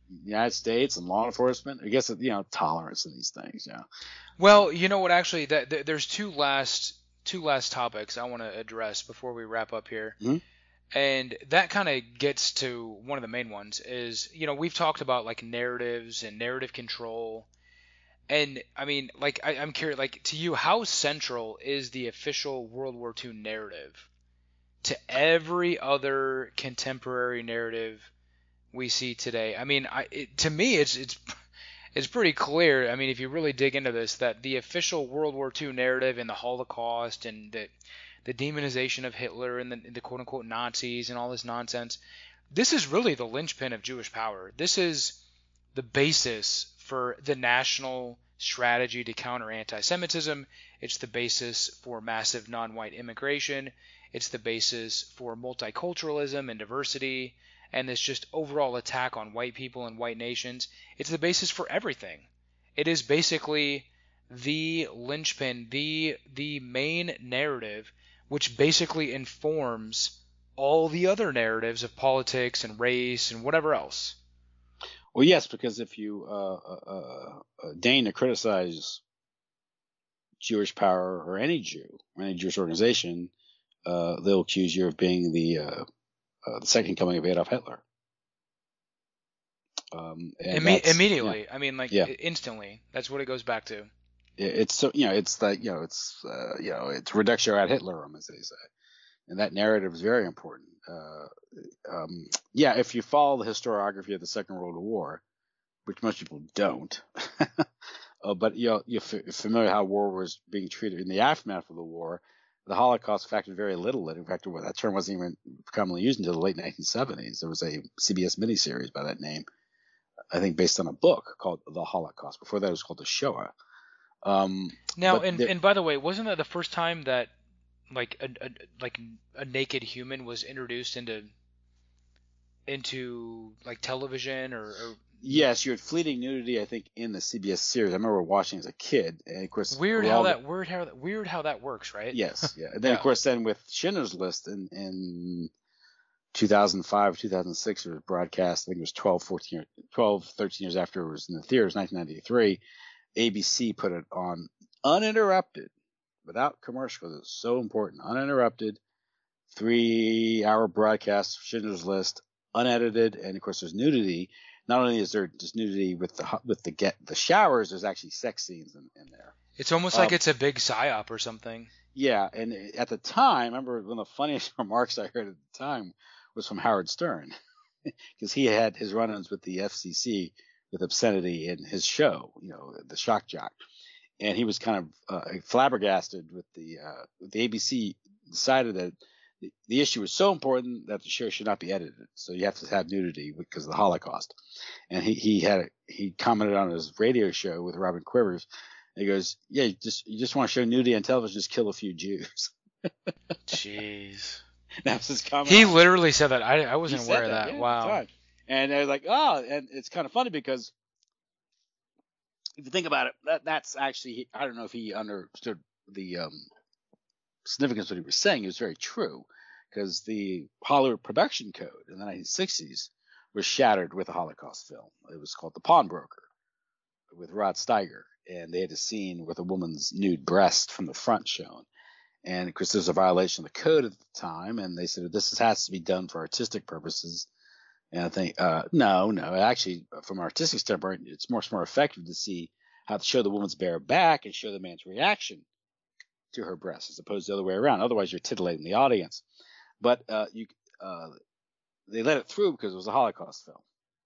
the United States and law enforcement. I guess you know tolerance in these things. Yeah. Well, you know what? Actually, that, that there's two last two last topics I want to address before we wrap up here. Mm-hmm. And that kind of gets to one of the main ones is, you know, we've talked about like narratives and narrative control. And I mean, like, I, I'm curious, like, to you, how central is the official World War Two narrative to every other contemporary narrative we see today? I mean, I, it, to me, it's it's it's pretty clear. I mean, if you really dig into this, that the official World War Two narrative and the Holocaust and the the demonization of Hitler and the, the quote-unquote Nazis and all this nonsense, this is really the linchpin of Jewish power. This is the basis for the national strategy to counter anti-Semitism. It's the basis for massive non-white immigration. It's the basis for multiculturalism and diversity and this just overall attack on white people and white nations. It's the basis for everything. It is basically the linchpin, the the main narrative, which basically informs all the other narratives of politics and race and whatever else. Well, yes, because if you uh, uh, uh, deign to criticize Jewish power or any Jew or any Jewish organization, uh, they'll accuse you of being the uh, uh, the second coming of Adolf Hitler. Um, Imme- immediately, yeah. I mean, like yeah. instantly. That's what it goes back to. It's so you know, it's like you know, it's uh, you know, it's reductio ad Hitlerum, as they say, and that narrative is very important. Uh, um, yeah, if you follow the historiography of the Second World War, which most people don't, uh, but you know, you're f- familiar how war was being treated in the aftermath of the war. The Holocaust factored very little in. In fact, that term wasn't even commonly used until the late nineteen seventies. There was a C B S miniseries by that name, I think, based on a book called The Holocaust. Before that, it was called the Shoah. Um, now, and, and by the way, wasn't that the first time that like a, a like a naked human was introduced into into like television or, or yes, you had fleeting nudity, I think, in the C B S series. I remember watching as a kid, and of course, weird how that the, weird how weird how that works, right? Yes, yeah. And then yeah. of course, then with Schindler's List in in two thousand five, two thousand six, it was broadcast. I think it was twelve, fourteen, twelve, thirteen years after it was in the theaters, nineteen ninety-three. A B C put it on uninterrupted, without commercials. It's so important. Uninterrupted, three-hour broadcast of Schindler's List, unedited, and of course there's nudity. Not only is there just nudity with the with the get the showers, there's actually sex scenes in, in there. It's almost um, like it's a big psyop or something. Yeah, and at the time, I remember one of the funniest remarks I heard at the time was from Howard Stern, because he had his run-ins with the F C C with obscenity in his show, you know, the Shock Jock, and he was kind of uh, flabbergasted with the uh, the A B C decided that the, the issue was so important that the show should not be edited, so you have to have nudity because of the Holocaust. And he he had a, he commented on his radio show with Robin Quivers. And he goes, "Yeah, you just you just want to show nudity on television, just kill a few Jews." Jeez, that was his comment. He literally said that. I I wasn't aware of that. that. Yeah, wow. And they're like, oh, and it's kind of funny because if you think about it, that that's actually, I don't know if he understood the um, significance of what he was saying. It was very true, because the Hollywood production code in the nineteen sixties was shattered with a Holocaust film. It was called The Pawnbroker with Rod Steiger, and they had a scene with a woman's nude breast from the front shown. And of course, there's a violation of the code at the time, and they said this has to be done for artistic purposes. And I think, uh, no, no, actually, from an artistic standpoint, it's much more effective to see how to show the woman's bare back and show the man's reaction to her breasts, as opposed to the other way around. Otherwise, you're titillating the audience. But uh, you, uh, they let it through because it was a Holocaust film.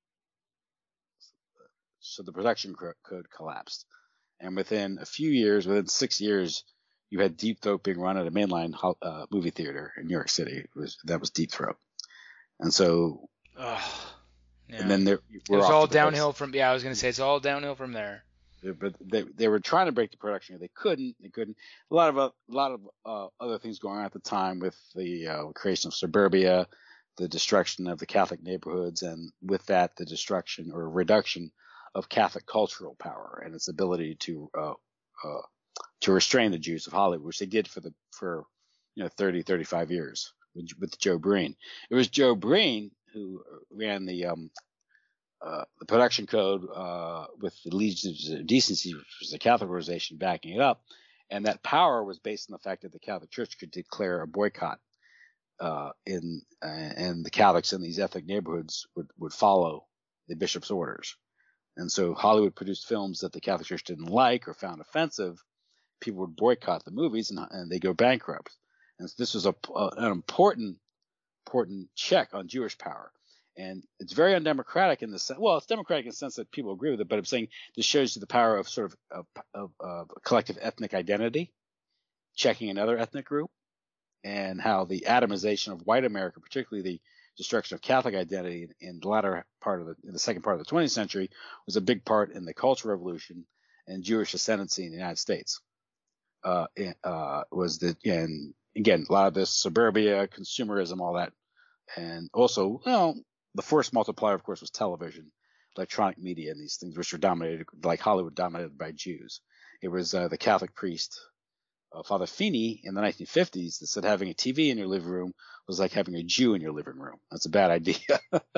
So the production code collapsed. And within a few years, within six years, you had Deep Throat being run at a mainline uh, movie theater in New York City. It was, that was Deep Throat. And so... Ugh, yeah. And then there, it was all downhill place. from. Yeah, I was going to say it's all downhill from there. Yeah, but they they were trying to break the production. They couldn't. They couldn't. A lot of uh, a lot of uh, other things going on at the time with the uh, creation of suburbia, the destruction of the Catholic neighborhoods, and with that the destruction or reduction of Catholic cultural power and its ability to uh, uh, to restrain the Jews of Hollywood, which they did for the for you know thirty, thirty-five years with, with Joe Breen. It was Joe Breen who ran the um, uh, the production code uh, with the Legions of Decency, which was a Catholic organization backing it up, and that power was based on the fact that the Catholic Church could declare a boycott, uh, in uh, and the Catholics in these ethnic neighborhoods would, would follow the bishop's orders. And so Hollywood produced films that the Catholic Church didn't like or found offensive. People would boycott the movies, and, and they go bankrupt. And so this was a, a, an important, important check on Jewish power. And it's very undemocratic in the sense, well, it's democratic in the sense that people agree with it, but I'm saying this shows you the power of sort of, of, of, of collective ethnic identity, checking another ethnic group, and how the atomization of white America, particularly the destruction of Catholic identity in, in the latter part of the, in the second part of the twentieth century, was a big part in the Cultural Revolution and Jewish ascendancy in the United States. Uh, uh, was the, and again, a lot of this suburbia, consumerism, all that. And also, well, the force multiplier, of course, was television, electronic media, and these things, which were dominated, like Hollywood, dominated by Jews. It was uh, the Catholic priest, uh, Father Feeney, in the nineteen fifties, that said having a T V in your living room was like having a Jew in your living room. That's a bad idea.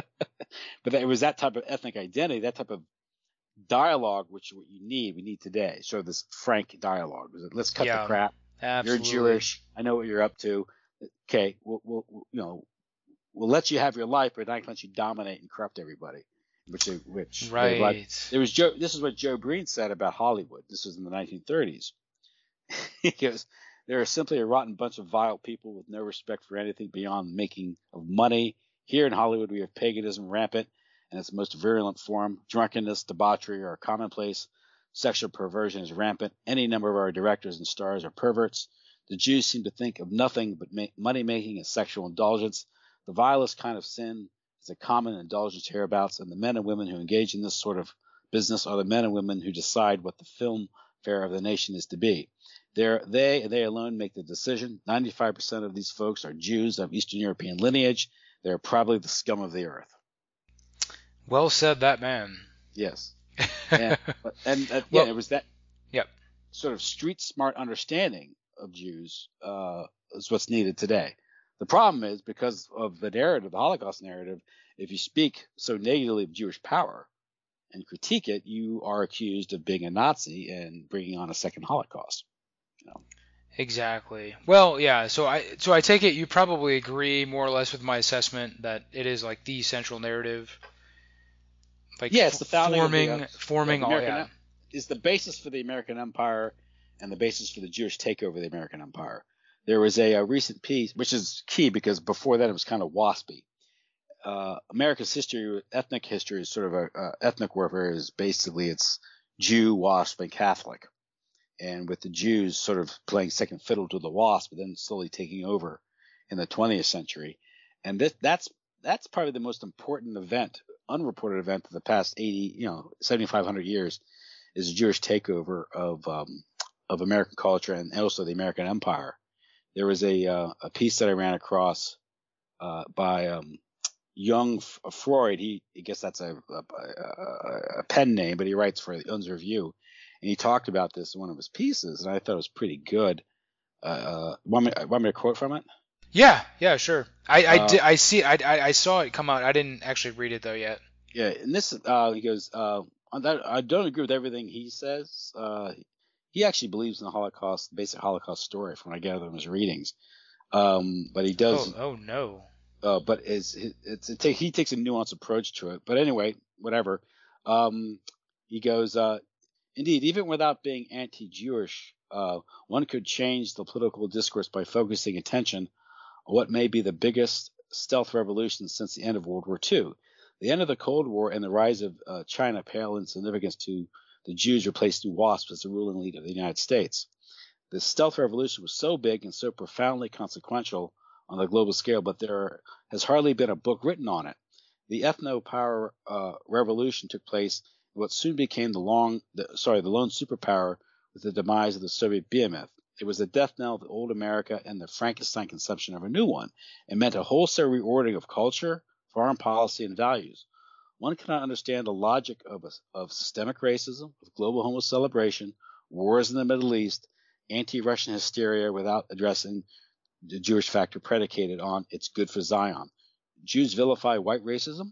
But it was that type of ethnic identity, that type of dialogue, which what you need, we need today. So this frank dialogue. Let's cut Yeah, the crap. absolutely. You're Jewish. I know what you're up to. Okay, we'll, we'll, we'll you know, we'll let you have your life, but not let you dominate and corrupt everybody. Which, which right. Like, there was Joe. This is what Joe Breen said about Hollywood. This was in the nineteen thirties. He goes, "They are simply a rotten bunch of vile people with no respect for anything beyond making of money. Here in Hollywood, we have paganism rampant in its most virulent form. Drunkenness, debauchery are commonplace. Sexual perversion is rampant. Any number of our directors and stars are perverts. The Jews seem to think of nothing but ma- money-making and sexual indulgence. The vilest kind of sin is a common indulgence hereabouts, and the men and women who engage in this sort of business are the men and women who decide what the film fare of the nation is to be. They're, they and they alone make the decision. ninety-five percent of these folks are Jews of Eastern European lineage. They're probably the scum of the earth." Well said, that man. Yes. And, and uh, well, yeah, it was that yep. sort of street smart understanding of Jews uh, is what's needed today. The problem is, because of the narrative, the Holocaust narrative, if you speak so negatively of Jewish power and critique it, you are accused of being a Nazi and bringing on a second Holocaust. You know? Exactly. Well, yeah. So I so I take it you probably agree more or less with my assessment that it is like the central narrative. Like yeah, it's the founding forming of the, uh, forming the all. American, Yeah. is the basis for the American Empire and the basis for the Jewish takeover of the American Empire. There was a, a recent piece, which is key because before that it was kind of waspy. Uh, America's history, ethnic history, is sort of a uh, ethnic warfare. Is basically it's Jew, WASP, and Catholic, and with the Jews sort of playing second fiddle to the WASP, but then slowly taking over in the twentieth century. And this, that's that's probably the most important event, unreported event of the past eighty, you know, seventy-five hundred years, is the Jewish takeover of um, of American culture and also the American Empire. There was a uh, a piece that I ran across uh, by um, Young F- Freud. He, I guess that's a, a, a, a pen name, but he writes for the Unz Review, and he talked about this in one of his pieces, and I thought it was pretty good. Uh, uh, want me, want me to quote from it? Yeah, yeah, sure. I I, Uh, did, I see I, I I saw it come out. I didn't actually read it though yet. Yeah, and this uh, he goes. Uh, on that, I don't agree with everything he says. Uh, he actually believes in the Holocaust, the basic Holocaust story, from what I gather from his readings. Um, but he does. Oh oh no. Uh, but it's it's it take, he takes a nuanced approach to it. But anyway, whatever. Um, he goes. Uh, Indeed, even without being anti-Jewish, uh, one could change the political discourse by focusing attention on what may be the biggest stealth revolution since the end of World War Two. The end of the Cold War and the rise of uh, China pale in significance to the Jews replaced WASP as the ruling elite of the United States. The stealth revolution was so big and so profoundly consequential on the global scale, but there has hardly been a book written on it. The ethno-power uh, revolution took place in what soon became the long, the, sorry, the lone superpower with the demise of the Soviet behemoth. It was the death knell of the old America and the Frankenstein conception of a new one. It meant a wholesale reordering of culture, foreign policy, and values. One cannot understand the logic of, a, of systemic racism, of global homo celebration, wars in the Middle East, anti-Russian hysteria without addressing the Jewish factor predicated on it's good for Zion. Jews vilify white racism,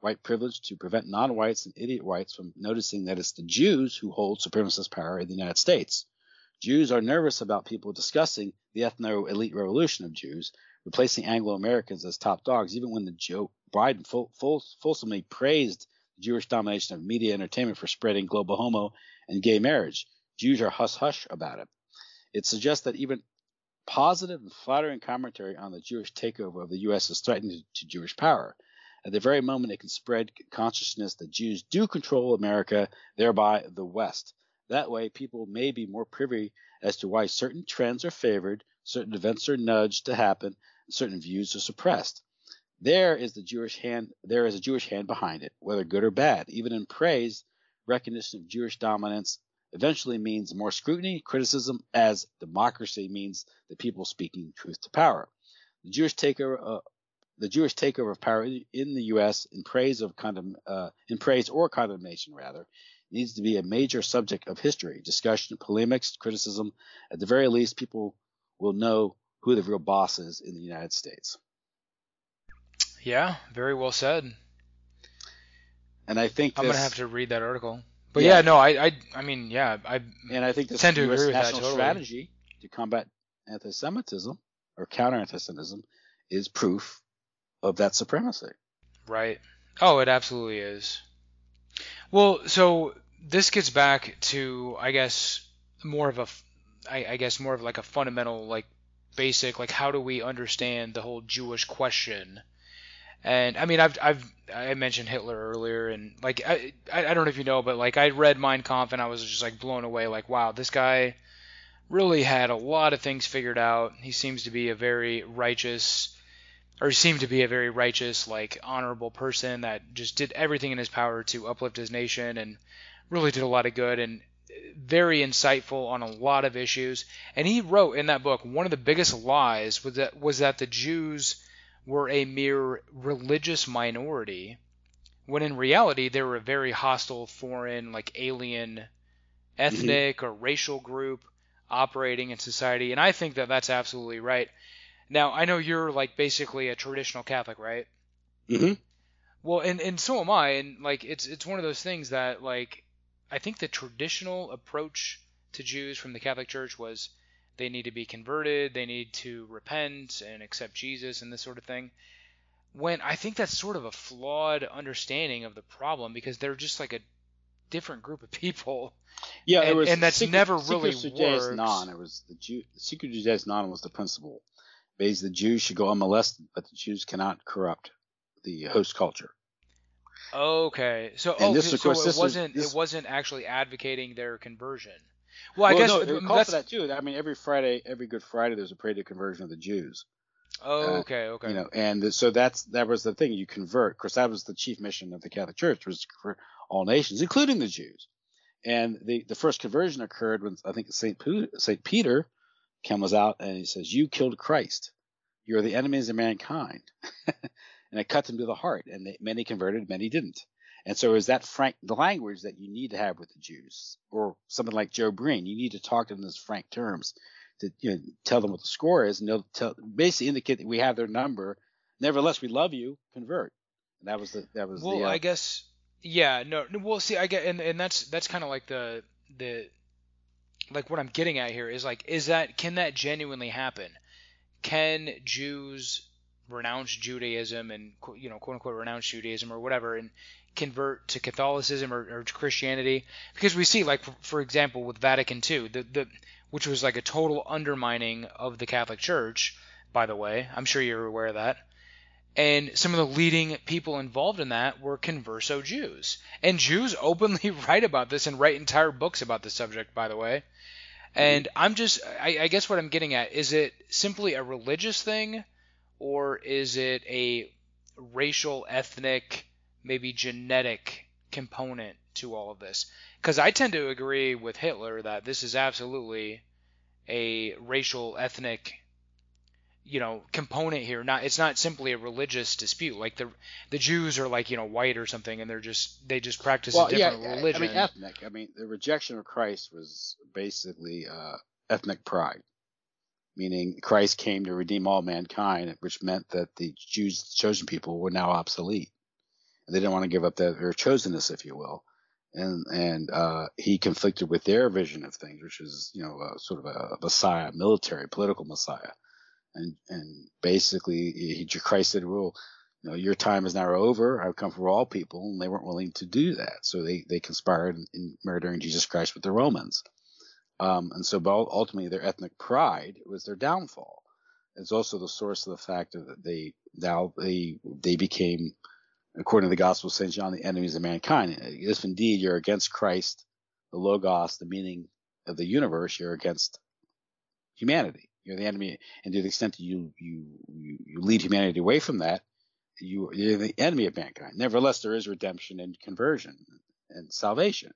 white privilege to prevent non-whites and idiot whites from noticing that it's the Jews who hold supremacist power in the United States. Jews are nervous about people discussing the ethno-elite revolution of Jews, replacing Anglo-Americans as top dogs, even when the Joe Biden full, full, fulsomely praised the Jewish domination of media entertainment for spreading global homo and gay marriage. Jews are hush-hush about it. It suggests that even positive and flattering commentary on the Jewish takeover of the U S is threatening to Jewish power. At the very moment, it can spread consciousness that Jews do control America, thereby the West. That way, people may be more privy as to why certain trends are favored, certain events are nudged to happen, and certain views are suppressed. There is the Jewish hand. There is a Jewish hand behind it, whether good or bad. Even in praise, recognition of Jewish dominance eventually means more scrutiny, criticism, as democracy means the people speaking truth to power. The Jewish takeover, uh, the Jewish takeover of power in the U S in praise of condemn, uh, in praise or condemnation rather, needs to be a major subject of history, discussion, polemics, criticism. At the very least, people will know who the real boss is in the United States. Yeah, very well said. And I think I'm this, gonna have to read that article. But yeah, yeah no, I, I, I mean, yeah, I and I think this tend to U S agree with that national totally. strategy to combat anti-Semitism or counter anti-Semitism is proof of that supremacy. Right. Oh, it absolutely is. Well, so this gets back to, I guess, more of a, I, I guess more of like a fundamental, like basic, like how do we understand the whole Jewish question? And I mean, I've I've I mentioned Hitler earlier, and like I I don't know if you know, but like I read Mein Kampf and I was just like blown away. Like, wow, this guy really had a lot of things figured out. He seems to be a very righteous, or seemed to be a very righteous, like honorable person that just did everything in his power to uplift his nation and really did a lot of good and very insightful on a lot of issues. And he wrote in that book, one of the biggest lies was that was that the Jews were a mere religious minority, when in reality they were a very hostile, foreign, like alien, ethnic mm-hmm. or racial group operating in society. And I think that that's absolutely right. Now, I know you're like basically a traditional Catholic, right? Mm-hmm. Well, and, and so am I. And like it's it's one of those things that like I think the traditional approach to Jews from the Catholic Church was they need to be converted, they need to repent and accept Jesus and this sort of thing. When I think that's sort of a flawed understanding of the problem, because they're just like a different group of people. Yeah, and, it was and that's secret, never really secret worked. Non. It was the Jew. The secret Judaeus non was the principle. Basically, the Jews should go unmolested, but the Jews cannot corrupt the host culture. Okay, so and oh, this, of so course, it this wasn't was, this... it wasn't actually advocating their conversion. Well, I well, guess no, it called for that too. I mean, every Friday, every Good Friday, there's a prayer to conversion of the Jews. Oh, okay, okay. Uh, you know, and so that's that was the thing. You convert. Of course, that was the chief mission of the Catholic Church, was for all nations, including the Jews. And the, the first conversion occurred when I think Saint Saint Peter comes out and he says, "You killed Christ. You are the enemies of mankind," and it cut them to the heart. And they, many converted, many didn't. And so is that frank the language that you need to have with the Jews, or something like Joe Breen? You need to talk to them in those frank terms to you know, tell them what the score is, and they'll tell, basically indicate that we have their number. Nevertheless, we love you. Convert. And that was the that was well, the. Uh, I guess yeah, no, no. Well, see, I get, and and that's that's kind of like the the like what I'm getting at here is like, is that can that genuinely happen? Can Jews renounce Judaism and you know quote unquote renounce Judaism or whatever and convert to Catholicism or, or to Christianity? Because we see, like for, for example, with Vatican two, the the which was like a total undermining of the Catholic Church, by the way. I'm sure you're aware of that. And some of the leading people involved in that were converso Jews. And Jews openly write about this and write entire books about the subject, by the way. And I'm just, I, I guess what I'm getting at, is it simply a religious thing, or is it a racial, ethnic, maybe genetic component to all of this? Because I tend to agree with Hitler that this is absolutely a racial, ethnic, you know, component here. Not, it's not simply a religious dispute. Like the the Jews are like, you know, white or something, and they're just they just practice well, a different yeah, religion. I mean, ethnic. I mean, the rejection of Christ was basically uh, ethnic pride, meaning Christ came to redeem all mankind, which meant that the Jews, the chosen people, were now obsolete. They didn't want to give up their, their chosenness, if you will. And and uh, he conflicted with their vision of things, which is, you know, a, sort of a, a messiah, military, political messiah. And and basically, he, Christ said, well, you know, your time is now over. I've come for all people. And they weren't willing to do that. So they, they conspired in, in murdering Jesus Christ with the Romans. Um, and so ultimately, their ethnic pride was their downfall. It's also the source of the fact that they now they they became, according to the Gospel of Saint John, the enemies of mankind. If indeed you're against Christ, the Logos, the meaning of the universe, you're against humanity. You're the enemy, and to the extent that you you you, you lead humanity away from that, you, you're the enemy of mankind. Nevertheless, there is redemption and conversion and salvation.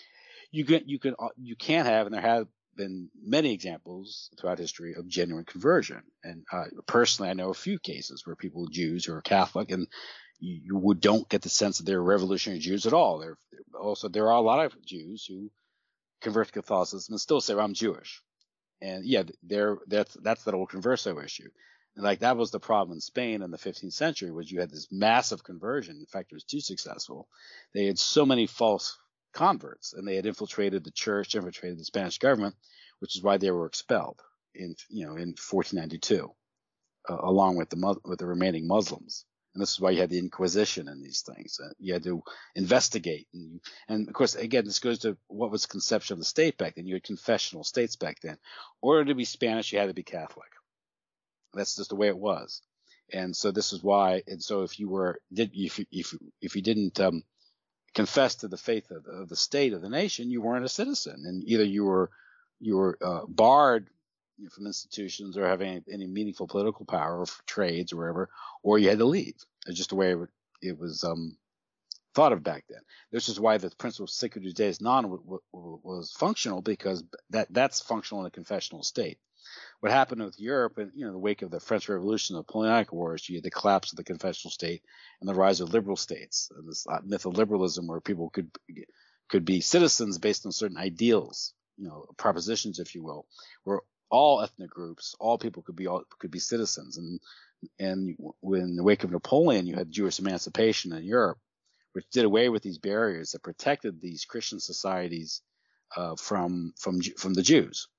You can you can you can have, and there have been many examples throughout history of genuine conversion. And uh, personally, I know a few cases where people, Jews who are Catholic, and you, you would, don't get the sense that they're revolutionary Jews at all. They're, they're also there are a lot of Jews who convert to Catholicism and still say, well, I'm Jewish. And yeah, they're, that's that's that old converso issue. And like that was the problem in Spain in the fifteenth century, was you had this massive conversion. In fact, it was too successful. They had so many false converts, and they had infiltrated the church, infiltrated the Spanish government, which is why they were expelled in you know in fourteen ninety-two, uh, along with the with the remaining Muslims. And this is why you had the Inquisition and these things. Uh, you had to investigate, and, you, and of course, again, this goes to what was the conception of the state back then. You had confessional states back then. In order to be Spanish, you had to be Catholic. That's just the way it was. And so this is why. And so if you were did if you, if if you didn't um, confess to the faith of the, of the state of the nation, you weren't a citizen, and either you were you were uh, barred from institutions or having any, any meaningful political power or for trades or wherever, or you had to leave. It's just the way it, it was um, thought of back then. This is why the principle of Secretus Deus non w- w- was functional, because that that's functional in a confessional state. What happened with Europe in you know the wake of the French Revolution, the Napoleonic Wars, you had the collapse of the confessional state and the rise of liberal states, and this myth of liberalism where people could could be citizens based on certain ideals, you know, propositions, if you will, where all ethnic groups, all people could be all, could be citizens. And and when in the wake of Napoleon, you had Jewish emancipation in Europe, which did away with these barriers that protected these Christian societies uh, from from from the Jews.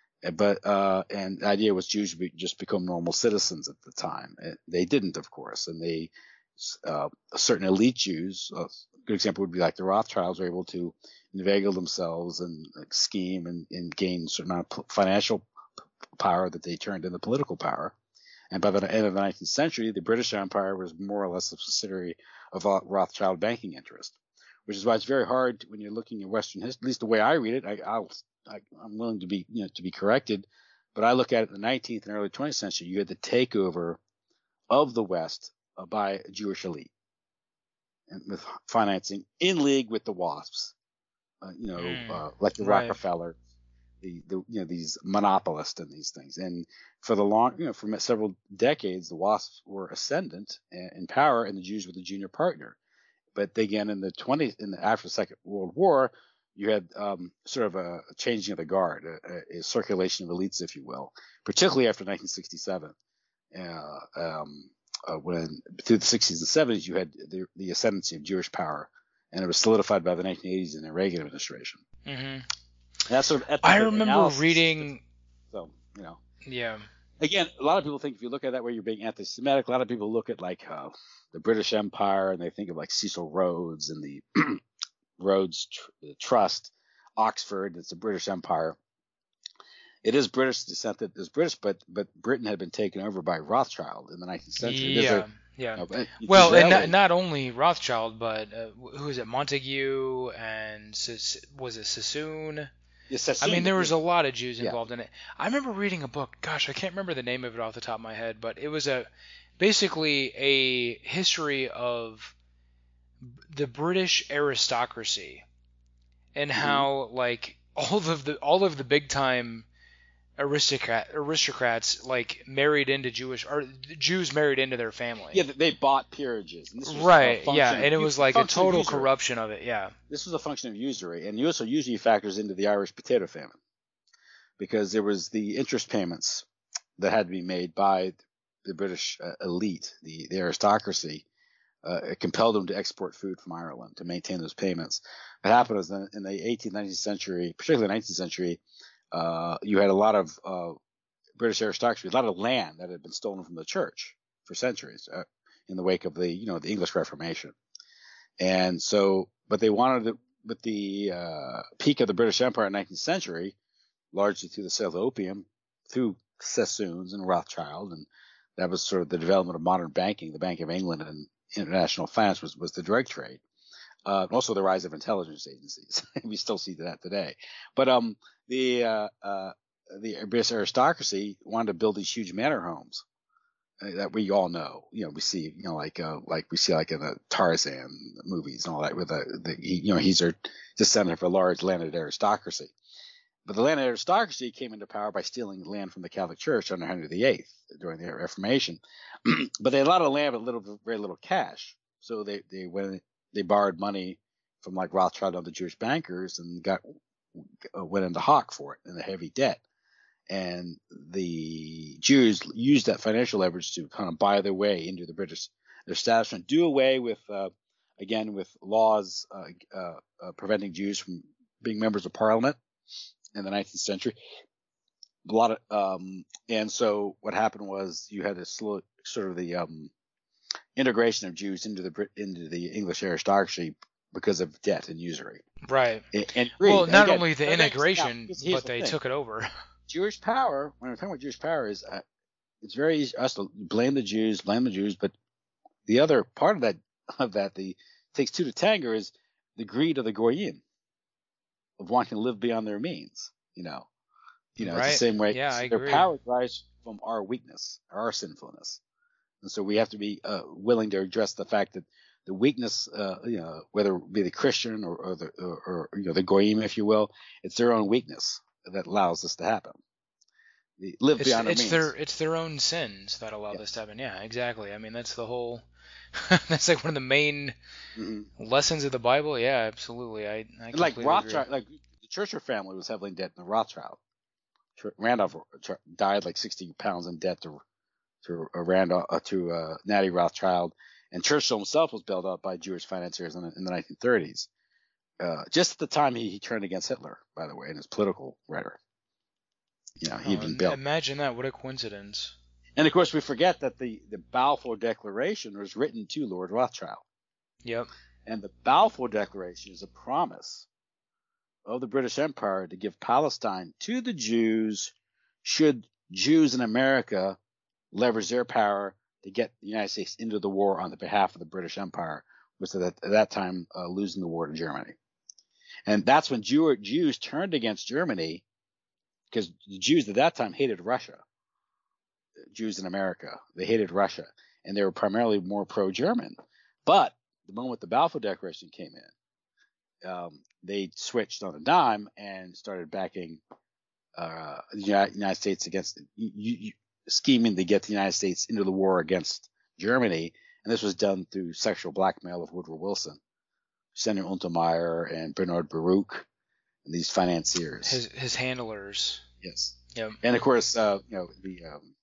But uh, and the idea was Jews would just become normal citizens at the time. They didn't, of course, and they uh, certain elite Jews. A good example would be like the Rothschilds were able to inveigle themselves and like, scheme and, and gain a certain amount of financial power that they turned into political power. And by the end of the nineteenth century, the British Empire was more or less a subsidiary of a Rothschild banking interest, which is why it's very hard when you're looking at Western history, at least the way I read it. I, I'll, I, I'm willing to be, you know, to be corrected, but I look at it in the nineteenth and early twentieth century. You had the takeover of the West uh, by a Jewish elite, and with financing in league with the WASPs, uh, you know, mm, uh, like the right. Rockefeller. The, the you know these monopolists and these things, and for the long you know for several decades the WASPs were ascendant in power, and the Jews were the junior partner. But again, in the twenties, in the after the Second World War, you had um, sort of a changing of the guard, a, a circulation of elites, if you will, particularly after nineteen sixty-seven, uh, um, uh, when through the sixties and seventies you had the, the ascendancy of Jewish power, and it was solidified by the nineteen eighties in the Reagan administration. Mm-hmm. That's sort of I remember reading. So, you know. Yeah. Again, a lot of people think if you look at that way, you're being anti-Semitic. A lot of people look at like uh, the British Empire and they think of like Cecil Rhodes and the Rhodes tr- Trust, Oxford. It's the British Empire. It is British descent. That is British, but but Britain had been taken over by Rothschild in the nineteenth century. Yeah. A, yeah. You know, well, and not, not only Rothschild, but uh, who is it? Montague and was it Sassoon? I mean, there was a lot of Jews involved yeah. in it. I remember reading a book. Gosh, I can't remember the name of it off the top of my head, but it was a basically a history of the British aristocracy and mm-hmm. how like all of the all of the big time aristocrat aristocrats like married into Jewish or Jews married into their family. Yeah, they bought peerages. And this was right. Yeah, and it was like a total corruption of it. Yeah. This was a function of usury, and also usury factors into the Irish potato famine because there was the interest payments that had to be made by the British uh, elite, the, the aristocracy, uh, it compelled them to export food from Ireland to maintain those payments. What happened was in, in the eighteenth, nineteenth century, particularly the nineteenth century, uh, you had a lot of uh, British aristocracy, a lot of land that had been stolen from the church for centuries uh, in the wake of the, you know, the English Reformation. And so, but they wanted to, with the uh, peak of the British Empire in the nineteenth century, largely through the sale of opium, through Sassoons and Rothschild, and that was sort of the development of modern banking. The Bank of England and international finance was, was the drug trade. Uh, also the rise of intelligence agencies. We still see that today. But um, the uh, uh, the British aristocracy wanted to build these huge manor homes uh, that we all know. You know, we see, you know, like uh, like we see like in the Tarzan movies and all that. With the, the he, you know, he's a descendant of a large landed aristocracy. But the landed aristocracy came into power by stealing land from the Catholic Church under Henry the Eighth during the Reformation. But they had a lot of land, but little, very little cash. So they they went they borrowed money from like Rothschild and the Jewish bankers and got uh, went into hock for it in a heavy debt. And the Jews used that financial leverage to kind of buy their way into the British establishment, do away with uh, again with laws uh, uh, uh, preventing Jews from being members of Parliament in the nineteenth century. A lot of, um, and so what happened was you had this slow, sort of the um, integration of Jews into the into the English aristocracy because of debt and usury. Right. And, and greed. Well, not again, only the integration, now, but the they thing. took it over. Jewish power, when we're talking about Jewish power, is uh, it's very easy us to blame the Jews, blame the Jews, but the other part of that of that the takes two to tango is the greed of the Goyim of wanting to live beyond their means. You know. You know, right. It's the same way. Yeah, I their agree. power derives from our weakness, our sinfulness, and so we have to be uh, willing to address the fact that the weakness, uh, you know, whether it be the Christian or, or the or, or you know the Goyim, if you will, it's their own weakness that allows this to happen. They live it's, beyond it's our means. their it's their own sins that allow yes. this to happen. Yeah, exactly. I mean, that's the whole. That's like one of the main mm-hmm. lessons of the Bible. Yeah, absolutely. I, I and like Rothschild, agree. like the Churchill family was heavily in debt in the Rothschild. Randolph died like sixty pounds in debt to to uh, Randolph uh, to uh, Natty Rothschild, and Churchill himself was bailed out by Jewish financiers in the, in the nineteen thirties. Uh, just at the time he, he turned against Hitler, by the way, in his political rhetoric. You know, he'd oh, been bailed. Imagine that! What a coincidence! And of course, we forget that the the Balfour Declaration was written to Lord Rothschild. Yep. And the Balfour Declaration is a promise of the British Empire to give Palestine to the Jews should Jews in America leverage their power to get the United States into the war on the behalf of the British Empire, which at that time uh, losing the war to Germany. And that's when Jew- Jews turned against Germany because the Jews at that time hated Russia. Jews in America, they hated Russia, and they were primarily more pro-German. But the moment the Balfour Declaration came in, Um, they switched on a dime and started backing uh, the United States against you, you, scheming to get the United States into the war against Germany, and this was done through sexual blackmail of Woodrow Wilson, Senator Untermeyer, and Bernard Baruch, and these financiers, his his handlers. Yes. Yep. And of course, uh, you know the um,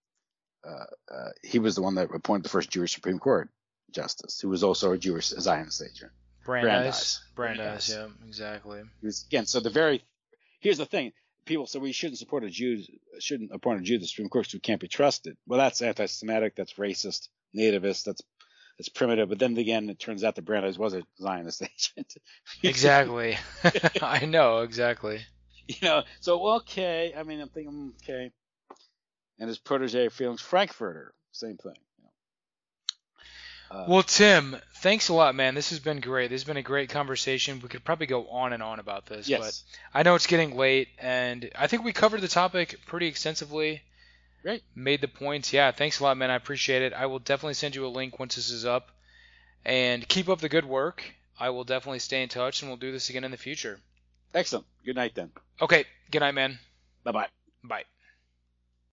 uh, uh, he was the one that appointed the first Jewish Supreme Court justice, who was also a Jewish Zionist agent. Brandeis. Brandeis, yeah, exactly. Was, again, so the very here's the thing: people say we shouldn't support a Jew, shouldn't appoint a Jew to the Supreme Court who can't be trusted. Well, that's anti-Semitic, that's racist, nativist, that's that's primitive. But then again, it turns out that Brandeis was a Zionist agent. Exactly. I know exactly. You know, so okay. I mean, I'm thinking okay, and his protege, Felix Frankfurter, same thing. Uh, well, Tim, thanks a lot, man. This has been great. This has been a great conversation. We could probably go on and on about this, yes. but I know it's getting late, and I think we covered the topic pretty extensively. Great. Made the points. Yeah, thanks a lot, man. I appreciate it. I will definitely send you a link once this is up. And keep up the good work. I will definitely stay in touch, and we'll do this again in the future. Excellent. Good night, then. Okay. Good night, man. Bye-bye. Bye.